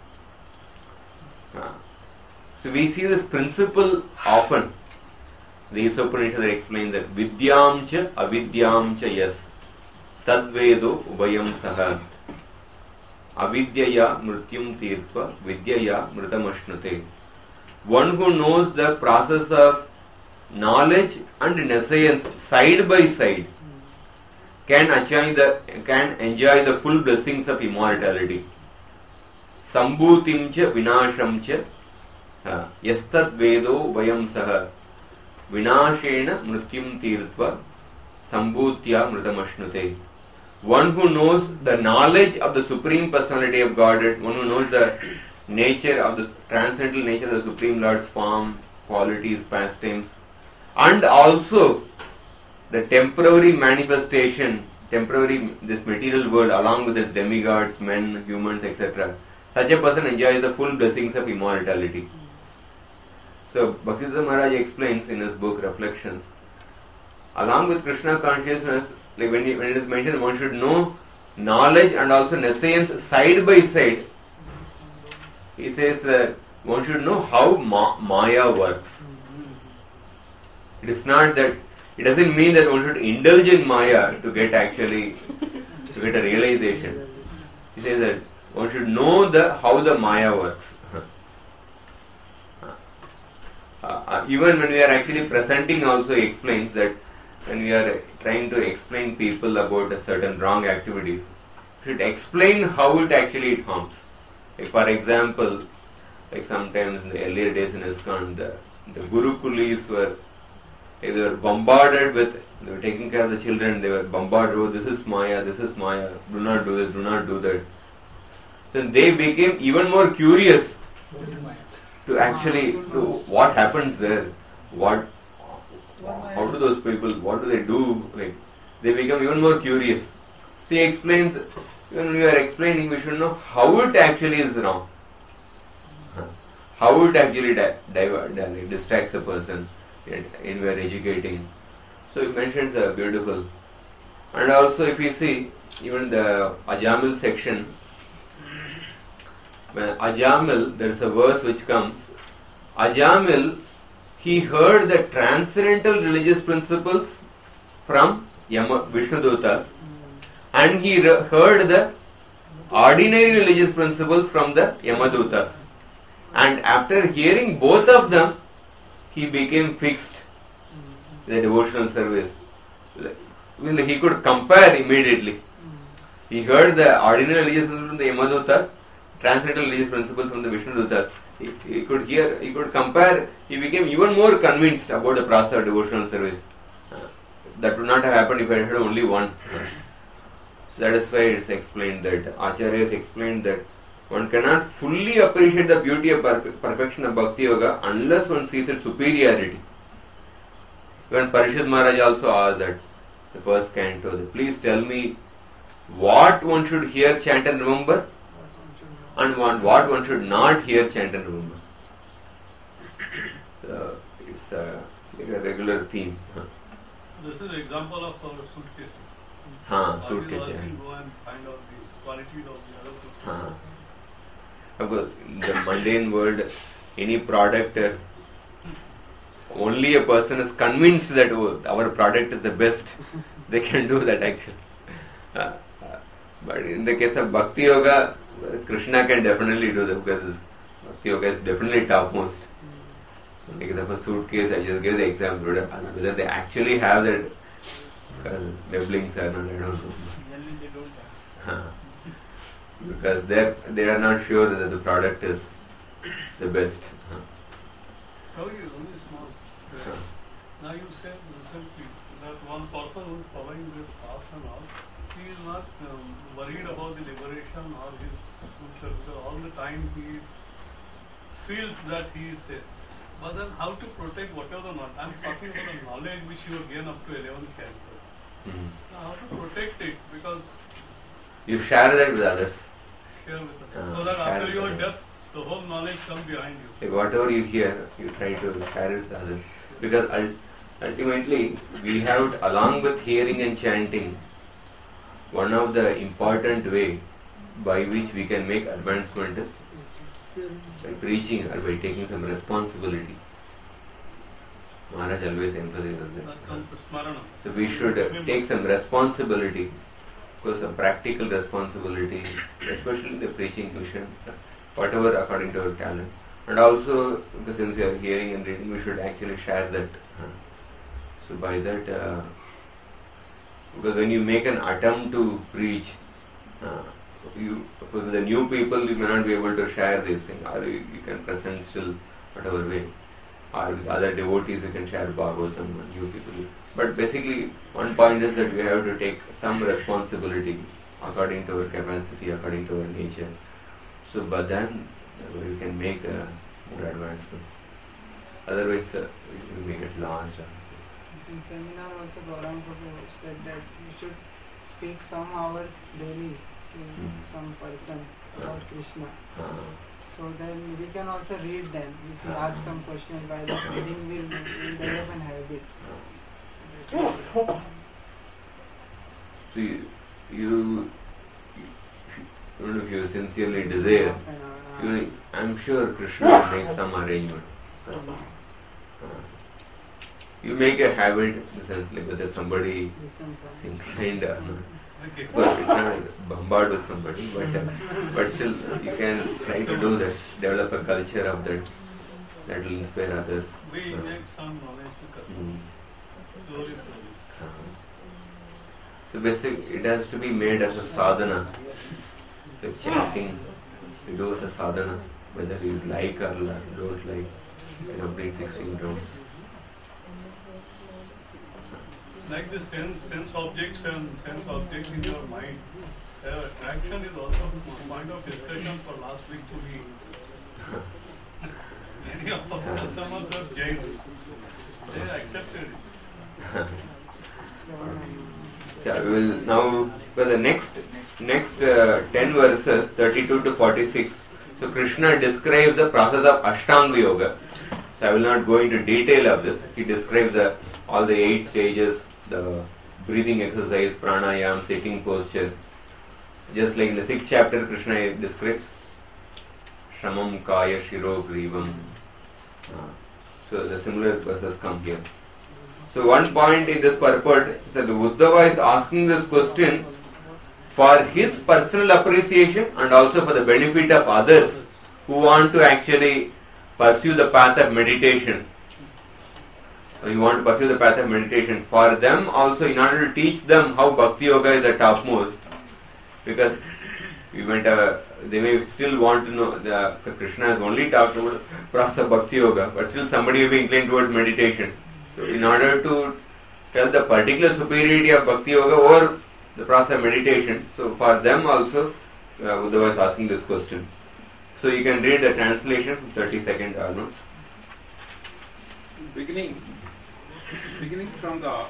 So we see this principle often. The Upanishad explains that Vidyam cha avidyam cha yas tadvedo ubayam saha avidyaya mrityum tirtva vidyaya mritamashnuте. One who knows the process of knowledge and nescience side by side can enjoy the can enjoy the full blessings of immortality. Sambhutim cha vinasham cha yastat vedo vayam saha vinashena mrityum tirtva sambhutya mritamashnuте. One who knows the knowledge of the Supreme Personality of Godhead, one who knows the nature of the transcendental nature of the Supreme Lord's form, qualities, pastimes, and also the temporary manifestation, temporary, this material world along with its demigods, men, humans, et cetera. Such a person enjoys the full blessings of immortality. So Bhaktisiddhanta Maharaj explains in his book Reflections, along with Krishna consciousness, like when, he, when it is mentioned, one should know knowledge and also nescience side by side. He says that one should know how ma- Maya works. It is not that, it doesn't mean that one should indulge in Maya to get actually, to get a realization. He says that one should know the how the Maya works. Uh, uh, even when we are actually presenting also, he explains that when we are trying to explain people about a certain wrong activities, we should explain how it actually it harms. Like for example, like sometimes in the earlier days in ISKCON, the, the Gurukulis were, they were bombarded with, they were taking care of the children, they were bombarded, oh this is Maya, this is Maya, do not do this, do not do that. So they became even more curious to actually to what happens there, what, how do those people, what do they do, like they become even more curious. So he explains, when we are explaining, we should know how it actually is wrong, how it actually di- divert, like, distracts a person, and we are educating. So he mentions a beautiful. And also if you see, even the Ajamil section, when Ajamil, there is a verse which comes, Ajamil, he heard the transcendental religious principles from Yama, Vishnudutas, and he re- heard the ordinary religious principles from the Yamadutas. And after hearing both of them, he became fixed the devotional service. Well, he could compare immediately. He heard the ordinary religious principles from the Yamadutas, transcendental religious principles from the Vishnudutas. He, he could hear, he could compare, he became even more convinced about the process of devotional service. Uh, that would not have happened if I had only one. So that is why it's explained that, Acharya has explained that one cannot fully appreciate the beauty of perfe- perfection of Bhakti Yoga unless one sees its superiority. When Parishad Maharaj also asked that, the first canto, that please tell me what one should hear, chant and remember, and one, what one should not hear, chant and remember. So it's, a, it's like a regular theme. Huh. This is an example of our suitcase. Huh, suitcase, yeah. Go and find out the quality of the other suitcase. Huh. Of course, in the mundane world, any product, uh, only a person is convinced that oh, our product is the best, they can do that actually. Uh, uh, but in the case of Bhakti Yoga, uh, Krishna can definitely do that because Bhakti Yoga is definitely topmost. In the case of a suitcase, I just gave the example, whether they actually have that, because labelings are not, I don't know. Huh. Because they they are not sure that the product is the best. Huh. How is only small. Huh. Now you said recently that one person who is following this path and all, he is not um, worried about the liberation or his future because all the time he is, feels that he is safe. But then how to protect whatever not? I am talking about the knowledge which you have gained up to eleventh canto. Mm-hmm. Now how to protect it because you share that with others. Share with others. Uh, so that share after with your others. death, the whole knowledge comes behind you. Like whatever you hear, you try to share it with others. Because ul- ultimately, we have, to, along with hearing and chanting, one of the important way by which we can make advancement is by preaching or by taking some responsibility. Maharaj always emphasizes that. That comes to smarana. So we should uh, take some responsibility, of course, some practical responsibility, especially in the preaching mission, so whatever according to our talent. And also, because since we are hearing and reading, we should actually share that. Uh, so by that, uh, because when you make an attempt to preach, uh, you with the new people, you may not be able to share this thing, or you, you can present still whatever way. Or with other devotees, you can share Bhagavatam and new people. But basically, one point is that we have to take some responsibility according to our capacity, according to our nature. So, but then uh, we can make a more advancement. Otherwise, uh, we may get lost. In seminar also Gauranga Prabhu said that you should speak some hours daily to Hmm. some person about Krishna. Uh, So then we can also read them. If you Ah. ask some question by the reading, we'll, we'll develop an habit. so you, you, you, I don't know if you sincerely desire, you, I'm sure Krishna will make some arrangement. Uh, you make a habit in the sense like whether somebody is inclined or not. Of course, it's not bombard with somebody, but uh, but still you can try to do that, develop a culture of that that will inspire others. We Uh, inject some knowledge to customers. Slowly, slowly. uh, so basically, it has to be made as a sadhana. Like chanting, you do as a sadhana, whether you like or don't like, you complete sixteen rounds. Like the sense, sense objects and sense object in your mind. Uh, attraction is also a point of discussion for last week to me. Many of our customers have jailed. They accepted it. Yeah, we will now for the next next uh, ten verses, thirty-two to forty-six. So Krishna describes the process of Ashtanga Yoga. So I will not go into detail of this. He describes the all the eight stages, the breathing exercise, pranayam, sitting posture. Just like in the sixth chapter, Krishna describes Shramam Kaya Shiro Grivam. Uh, so the similar verses come here. So one point in this purport is that Uddhava is asking this question for his personal appreciation and also for the benefit of others who want to actually pursue the path of meditation. you want to pursue the path of meditation, for them also, in order to teach them how Bhakti Yoga is the topmost, because we went, uh, they may still want to know, the, the Krishna has only talked about process of Bhakti Yoga, but still somebody will be inclined towards meditation. So in order to tell the particular superiority of Bhakti Yoga over the process of meditation, so for them also, uh, Uddhava is asking this question. So you can read the translation, thirty second onwards. Beginning, beginning from the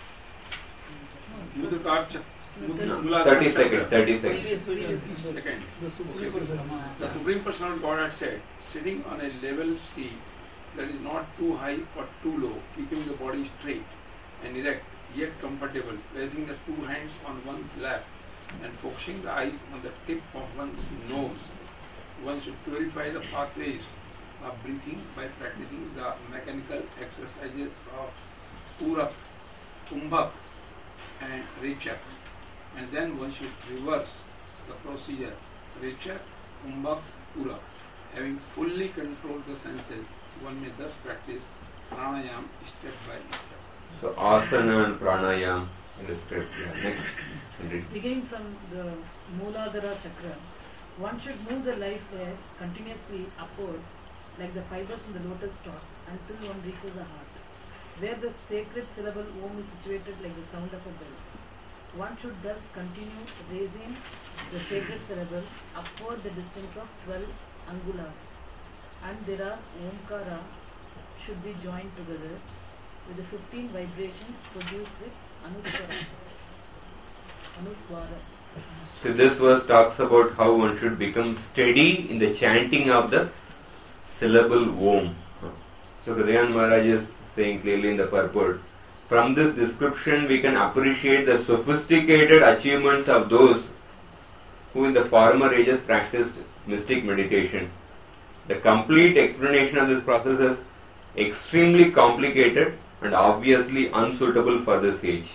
Mudukar thirty seconds, thirty seconds. Second. The Supreme Personality of Godhead said, sitting on a level seat that is not too high or too low, keeping the body straight and erect, yet comfortable, placing the two hands on one's lap and focusing the eyes on the tip of one's nose. One should purify the pathways of breathing by practicing the mechanical exercises of Purak, Kumbhak and Rechak. And then one should reverse the procedure, Rechak, Kumbhak, Purak. Having fully controlled the senses, one may thus practice pranayam step by step. So asana and pranayam in the script. Yeah. Next. Beginning from the Mooladhara chakra, one should move the life air continuously upward like the fibers in the lotus stalk until one reaches the heart, where the sacred syllable Om is situated like the sound of a bell. One should thus continue raising the sacred syllable upward the distance of twelve angulas, and there are Omkara should be joined together with the fifteen vibrations produced with Anuswara. Anuswara. So this verse talks about how one should become steady in the chanting of the syllable Om. So Hridayan Maharaj is saying clearly in the purport, from this description we can appreciate the sophisticated achievements of those who in the former ages practiced mystic meditation. The complete explanation of this process is extremely complicated and obviously unsuitable for this age.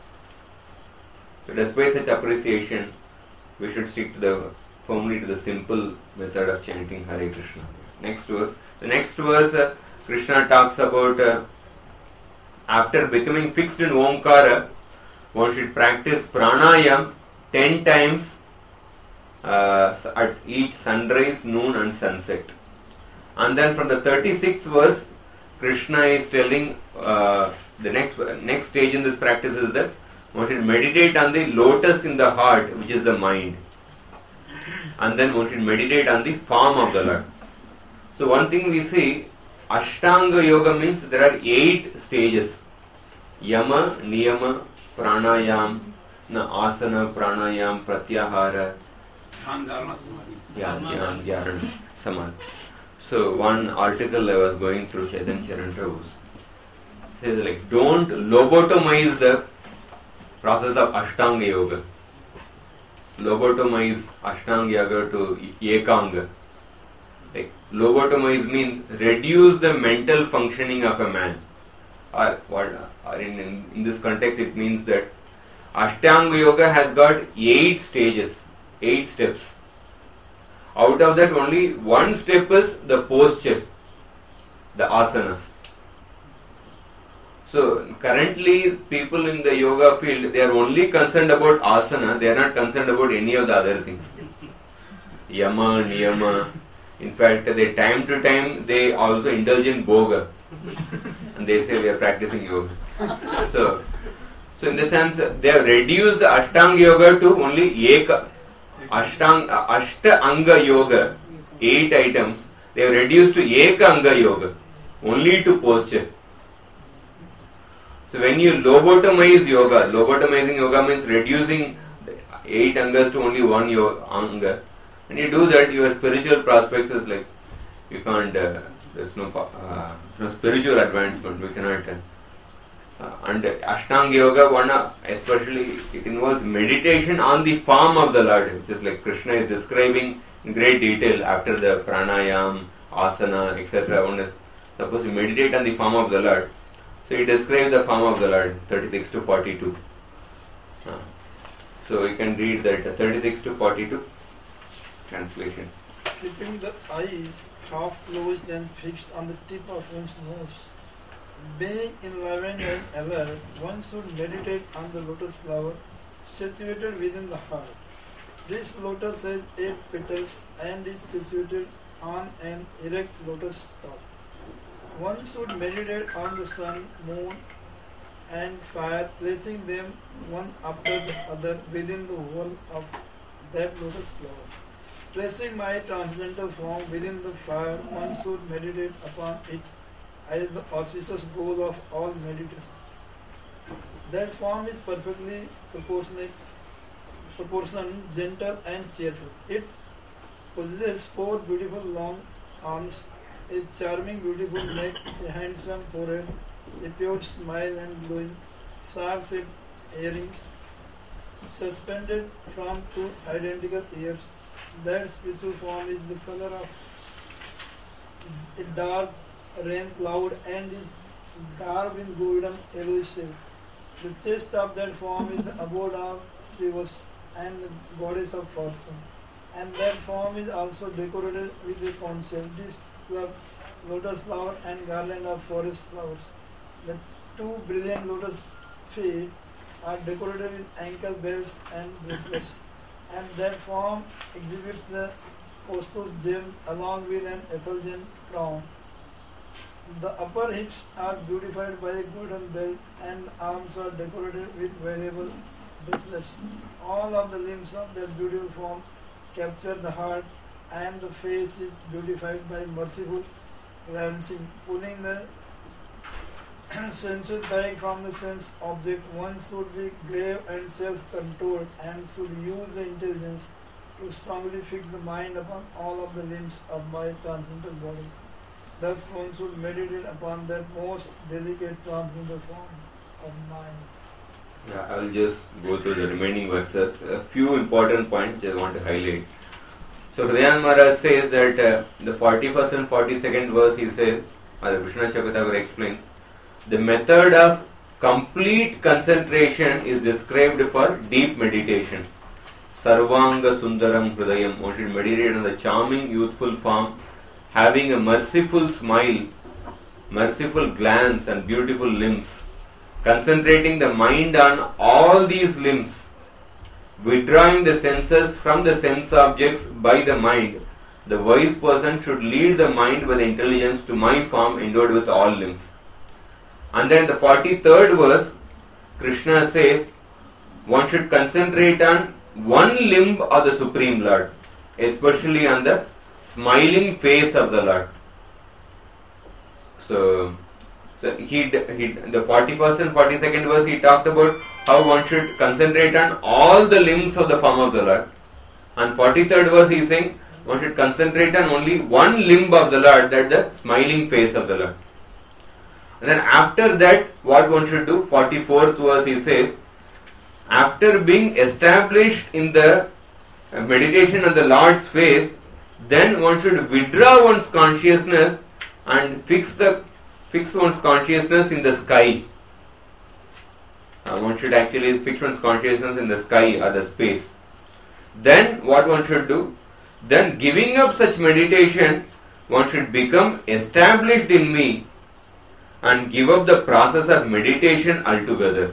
So despite such appreciation, we should stick to the firmly to the simple method of chanting Hare Krishna. Next verse. The next verse, uh, Krishna talks about uh, after becoming fixed in Omkara, one should practice pranayam ten times uh, at each sunrise, noon and sunset. And then from the thirty-sixth verse, Krishna is telling uh, the next next stage in this practice is that one should meditate on the lotus in the heart, which is the mind. And then one should meditate on the form of the Lord. So one thing we see, Ashtanga Yoga means there are eight stages. Yama, Niyama, Pranayam, na Asana, Pranayam, Pratyahara, Dhyan, Dhyan, Samadhi. So one article I was going through, Chaitanya Charan Prabhu's, says like, don't lobotomize the process of Ashtanga Yoga. Lobotomize Ashtanga Yoga to Ekanga. Like, lobotomize means reduce the mental functioning of a man. Or, what, or in, in, in this context it means that Ashtanga Yoga has got eight stages, eight steps. Out of that only one step is the posture, the asanas. So currently people in the yoga field, they are only concerned about asana, they are not concerned about any of the other things. Yama, Niyama. In fact, they time to time they also indulge in boga. And they say we are practicing yoga. So, so in the sense, they have reduced the Ashtanga Yoga to only Eka. Ashtanga, Ashta Anga Yoga, eight items, they have reduced to Eka Anga Yoga, only to posture. So when you lobotomize yoga, lobotomizing yoga means reducing eight angas to only one yoga, anga. When you do that, your spiritual prospects is like, you can't, uh, there's no, uh, no spiritual advancement, we cannot. Uh, uh, and Ashtanga Yoga, one, uh, especially, it involves meditation on the form of the Lord, which is like Krishna is describing in great detail after the pranayam, asana, et cetera. One is supposed to meditate on the form of the Lord. So he describes the form of the Lord, thirty-six to forty-two. Uh, so you can read that, uh, thirty-six to forty-two, translation. Keeping the eyes half closed and fixed on the tip of one's nose, Being enlivened and alert, one should meditate on the lotus flower situated within the heart. This lotus has eight petals and is situated on an erect lotus top. One should meditate on the sun, moon, and fire, placing them one after the other within the whole of that lotus flower. Placing my transcendental form within the fire, one should meditate upon it as the auspicious goal of all meditation. That form is perfectly proportionate, proportioned, gentle, and cheerful. It possesses four beautiful long arms, a charming, beautiful neck, a handsome forehead, a pure smile, and glowing sharp-shaped earrings suspended from two identical ears. That spiritual form is the color of a dark rain cloud and is garbed in golden yellowish silk. The chest of that form is the abode of Shivas and the goddess of fortune. And that form is also decorated with a conchal, disk, club, lotus flower, and garland of forest flowers. The two brilliant lotus feet are decorated with ankle bells and bracelets, and that form exhibits the costal gem along with an effulgent crown. The upper hips are beautified by a golden belt, and arms are decorated with variable bracelets. All of the limbs of that beautiful form capture the heart, and the face is beautified by merciful glancing, pulling the senses back from the sense object. One should be grave and self-controlled, and should use the intelligence to strongly fix the mind upon all of the limbs of my transcendental body. Thus one should meditate upon that most delicate transcendental form of mind. Yeah, I will just go through the remaining verses. A few important points I want to highlight. So Hridayananda Maharaj says that uh, the forty-first and forty-second verse, he says, as Krishna Chakravarti explains, the method of complete concentration is described for deep meditation. Sarvanga Sundaram Hridayam. One should meditate on the charming youthful form, having a merciful smile, merciful glance, and beautiful limbs. Concentrating the mind on all these limbs, withdrawing the senses from the sense objects by the mind, the wise person should lead the mind with intelligence to my form endowed with all limbs. And then the forty-third verse, Krishna says, one should concentrate on one limb of the Supreme Lord, especially on the smiling face of the Lord. So, so he, he the forty-first and forty-second verse, he talked about how one should concentrate on all the limbs of the form of the Lord. And forty-third verse, he is saying one should concentrate on only one limb of the Lord, that the smiling face of the Lord. And then after that, what one should do? forty-fourth verse, he says, after being established in the meditation on the Lord's face, then one should withdraw one's consciousness and fix the fix one's consciousness in the sky. Uh, one should actually fix one's consciousness in the sky or the space. Then what one should do? Then giving up such meditation, one should become established in me and give up the process of meditation altogether.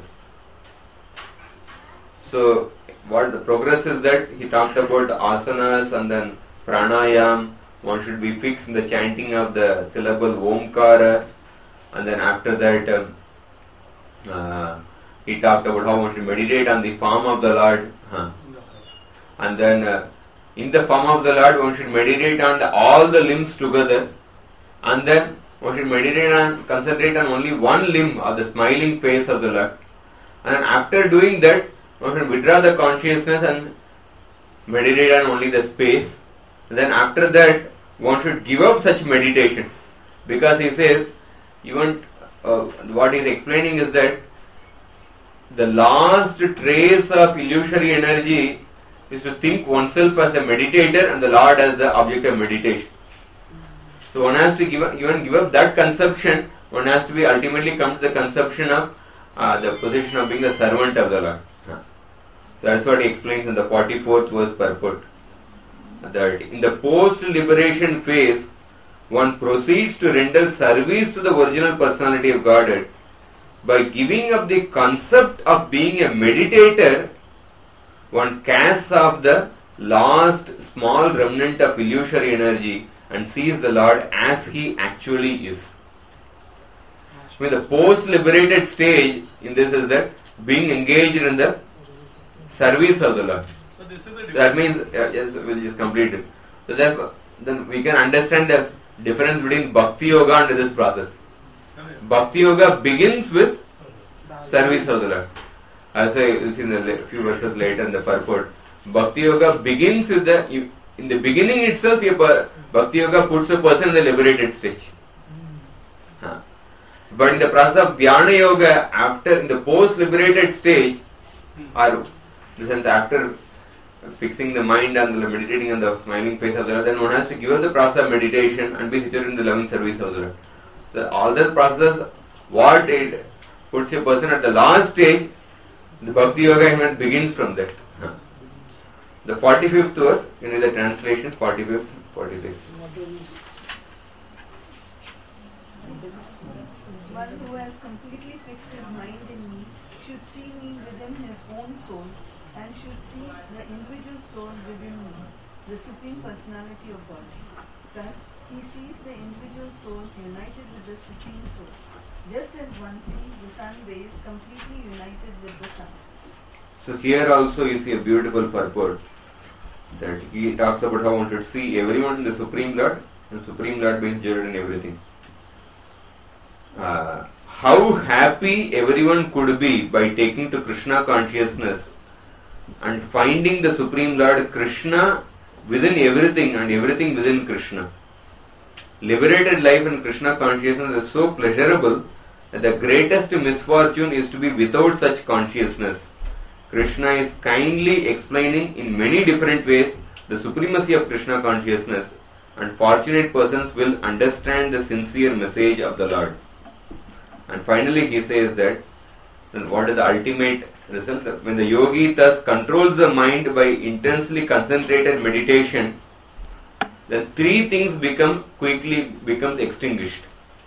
So what the progress is that he talked about the asanas and then pranayam. One should be fixed in the chanting of the syllable Omkara, and then after that um, uh, he talked about how one should meditate on the form of the Lord, huh. and then uh, in the form of the Lord one should meditate on the, all the limbs together, and then one should meditate on, concentrate on only one limb of the smiling face of the Lord, and then after doing that one should withdraw the consciousness and meditate on only the space. And then after that one should give up such meditation, because he says even uh, what he is explaining is that the last trace of illusory energy is to think oneself as a meditator and the Lord as the object of meditation. So one has to give up, even give up that conception. One has to be ultimately come to the conception of uh, the position of being the servant of the Lord. So that's what he explains in the forty-fourth verse purport. That in the post-liberation phase, one proceeds to render service to the original personality of Godhead by giving up the concept of being a meditator. One casts off the last small remnant of illusory energy and sees the Lord as He actually is. I mean, the post-liberated stage in this is that being engaged in the service of the Lord. But this is the That means, uh, yes, we'll just complete it. So that, then we can understand the difference between Bhakti Yoga and this process. Bhakti Yoga begins with service of the Lord. As I will see in the few verses later in the purport, Bhakti Yoga begins with the, in the beginning itself, Bhakti Yoga puts a person in the liberated stage. Huh. But in the process of Dhyana Yoga, after, in the post-liberated stage, or in the sense after fixing the mind and meditating on the smiling face of the Lord, then one has to give up the process of meditation and be situated in the loving service of the Lord. So all that process, what it puts a person at the last stage, the Bhakti Yoga even begins from that. Huh. The forty-fifth verse, you know the translation, forty-fifth, forty-sixth. One who has completely fixed his mind in me should see me within his own soul and should see the individual soul within me, the Supreme Personality of God. Thus, he sees the individual souls united with the Supreme Soul, just as one sees the sun rays completely united with the sun. So here also you see a beautiful purport that he talks about how one should see everyone in the Supreme Lord, and Supreme Lord being joined in everything. Uh, how happy everyone could be by taking to Krishna consciousness and finding the Supreme Lord Krishna within everything and everything within Krishna. Liberated life in Krishna consciousness is so pleasurable that the greatest misfortune is to be without such consciousness. Krishna is kindly explaining in many different ways the supremacy of Krishna consciousness, and fortunate persons will understand the sincere message of the Lord. And finally he says that, then what is the ultimate result? When the yogi thus controls the mind by intensely concentrated meditation, then three things become quickly becomes extinguished.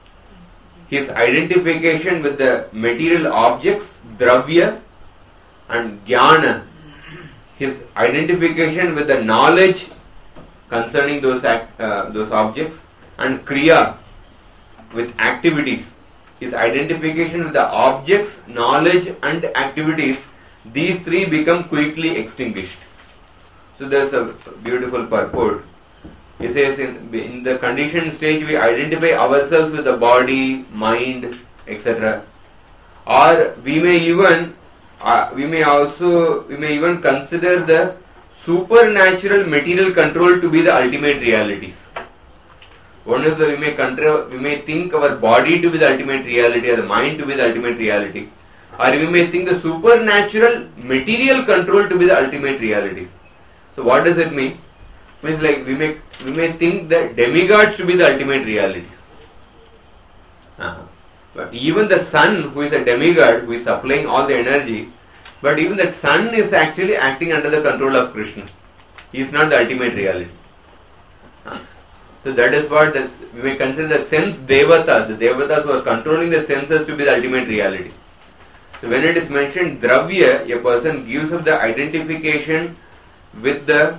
His identification with the material objects, dravya, and jnana, his identification with the knowledge concerning those act, uh, those objects, and kriya, with activities. His identification with the objects, knowledge and activities, these three become quickly extinguished. So there's a beautiful purport. He says in, in the conditioned stage we identify ourselves with the body, mind, et cetera. Or we may even uh, we may also we may even consider the supernatural material control to be the ultimate realities. One is that we may control, we may think our body to be the ultimate reality or the mind to be the ultimate reality, or we may think the supernatural material control to be the ultimate realities. So what does it mean? It means like we may we may think that demigods to be the ultimate realities. Uh-huh. But even the sun, who is a demigod, who is supplying all the energy, but even that sun is actually acting under the control of Krishna. He is not the ultimate reality. Uh-huh. So that is what the, we may consider the sense devata, the devatas who are controlling the senses to be the ultimate reality. So when it is mentioned dravya, a person gives up the identification with the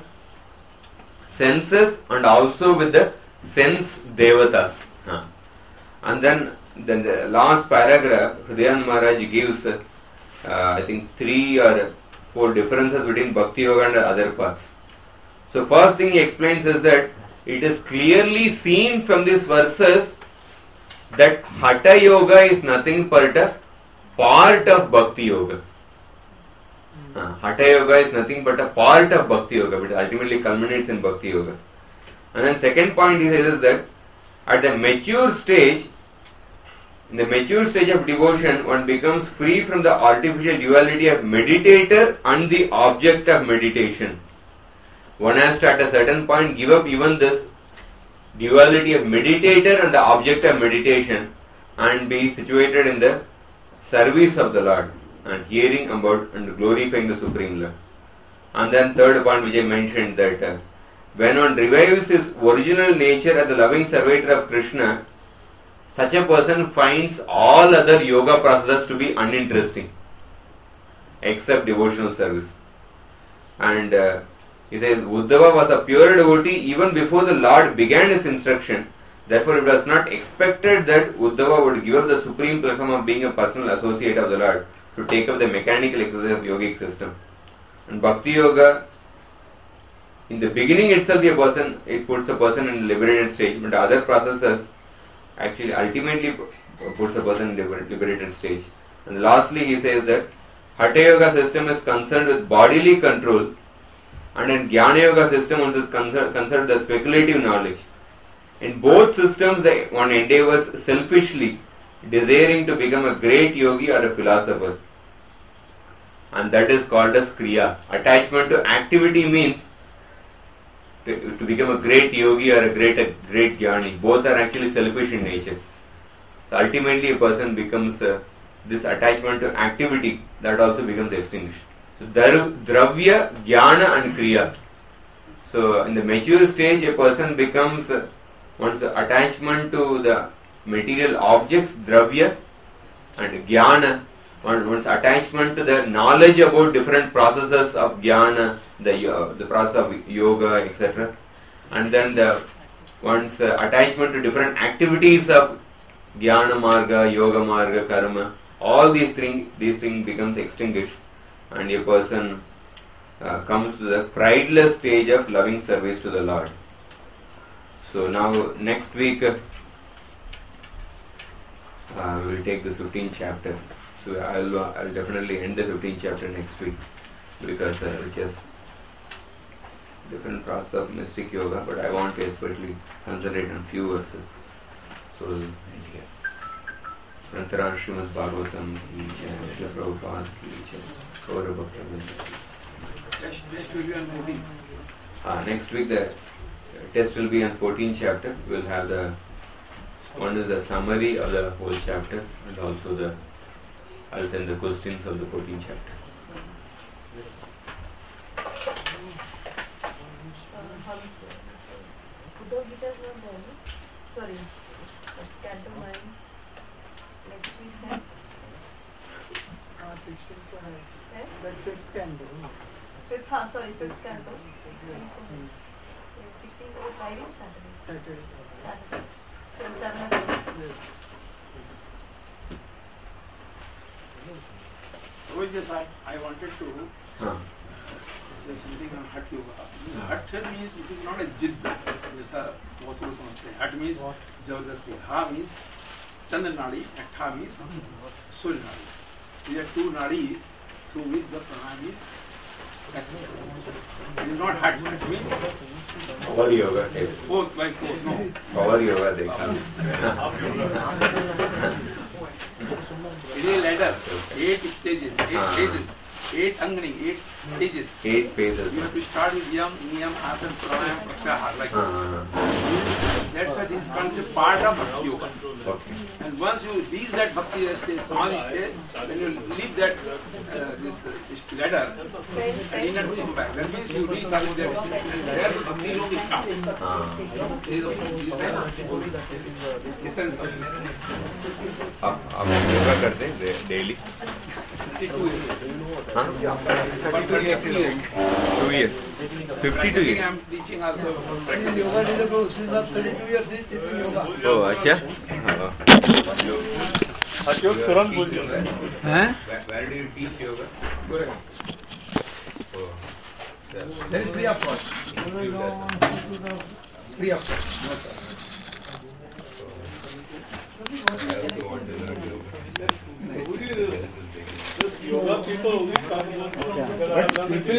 senses and also with the sense devatas. Huh. And then, then the last paragraph, Hridayanand Maharaj gives uh, I think three or four differences between Bhakti Yoga and other paths. So first thing he explains is that it is clearly seen from these verses that Hatha Yoga is nothing but a part of Bhakti Yoga. Uh, Hatha Yoga is nothing but a part of Bhakti Yoga, which ultimately culminates in Bhakti Yoga. And then second point he says is that at the mature stage, in the mature stage of devotion, one becomes free from the artificial duality of meditator and the object of meditation. One has to at a certain point give up even this duality of meditator and the object of meditation and be situated in the service of the Lord and hearing about and glorifying the Supreme Lord. And then third point which I mentioned, that uh, when one revives his original nature as the loving servitor of Krishna, such a person finds all other yoga processes to be uninteresting except devotional service. And uh, he says Uddhava was a pure devotee even before the Lord began his instruction. Therefore, it was not expected that Uddhava would give up the supreme platform of being a personal associate of the Lord to take up the mechanical exercise of yogic system. And Bhakti Yoga, in the beginning itself, a person, it puts a person in a liberated stage, but other processes actually ultimately puts a person in a liberated stage. And lastly, he says that Hatha Yoga system is concerned with bodily control, and in Jnana Yoga system one is concerned, concerned with the speculative knowledge. In both systems, the, one endeavors selfishly, desiring to become a great yogi or a philosopher. And that is called as Kriya. Attachment to activity means to, to become a great yogi or a great, a great jnani. Both are actually selfish in nature. So ultimately a person becomes, uh, this attachment to activity, that also becomes extinguished. So Dravya, Jnana and Kriya. So in the mature stage, a person becomes, uh, one's attachment to the material objects, Dravya, and Jnana, one's attachment to the knowledge about different processes of Jnana, the, uh, the process of yoga, et cetera. And then the one's uh, attachment to different activities of Jnana Marga, Yoga Marga, Karma. All these things, these things becomes extinguished, and a person uh, comes to the prideless stage of loving service to the Lord. So now next week uh, uh, we will take the fifteenth chapter. So I'll uh, I'll definitely end the fifteenth chapter next week, because uh, which is different process of mystic yoga, but I want to especially concentrate on few verses. So here, Santaran Srimad Bhagavatam ki jai, Srila Prabhupada ki jai, Gaura Bhakta Vrinda. Next will be on fourteen. Uh, next week the test will be on fourteenth chapter. We will have the one is a summary of the whole chapter, and also the I'll send the questions of the fourteenth chapter. Uddhav Gita is not there, no? Sorry, Canto nine. Next week then? Uh, sixteenth one, Eh? that fifth canto. Fifth, huh, sorry, fifth Canto. sixteenth is Friday, Saturday? Saturday. Saturday. So seven o'clock. Yes. Always just I, I wanted to Huh. say something on Hatha Yoga. Hatha means it is not a jidd. जैसा बहुत लोग समझते हैं. Hatha means जबरदस्ती. Ha means Chandra Nadi and Tha means Surya Nadi. These are two nadis through which the pranayama is exercised. It is not Hatha. It means Power yoga type. force by force. No. Power yoga they call it. It is a ladder. Eight stages, eight Ah. phases, eight angani, eight stages. Eight phases. You have to start with yam, niyam, asana, pranayam, pratyahara, like Ah. that's why this is called the part of bhakti yoga. Okay. And once you reach that bhakti stage, samadhi stage, then you leave that uh, this, uh, this ladder and you have to come back. That means you reach that stage. There the bhakti yoga starts. Ah. This is the essence of this. आप आप योगा करते हैं daily? fifty-two years. हाँ? thirty-two years. Two years. Fifty-two years. I am teaching also. Practice yoga teacher bro, since last thirty-two years he is teaching yoga. Oh, अच्छा. हाँ. अशोक तुरंत बोल दिया हैं? Where do you teach yoga? Correct. Oh. That is free of cost. Free of cost. No cost. I also want to learn yoga. Yoga की तो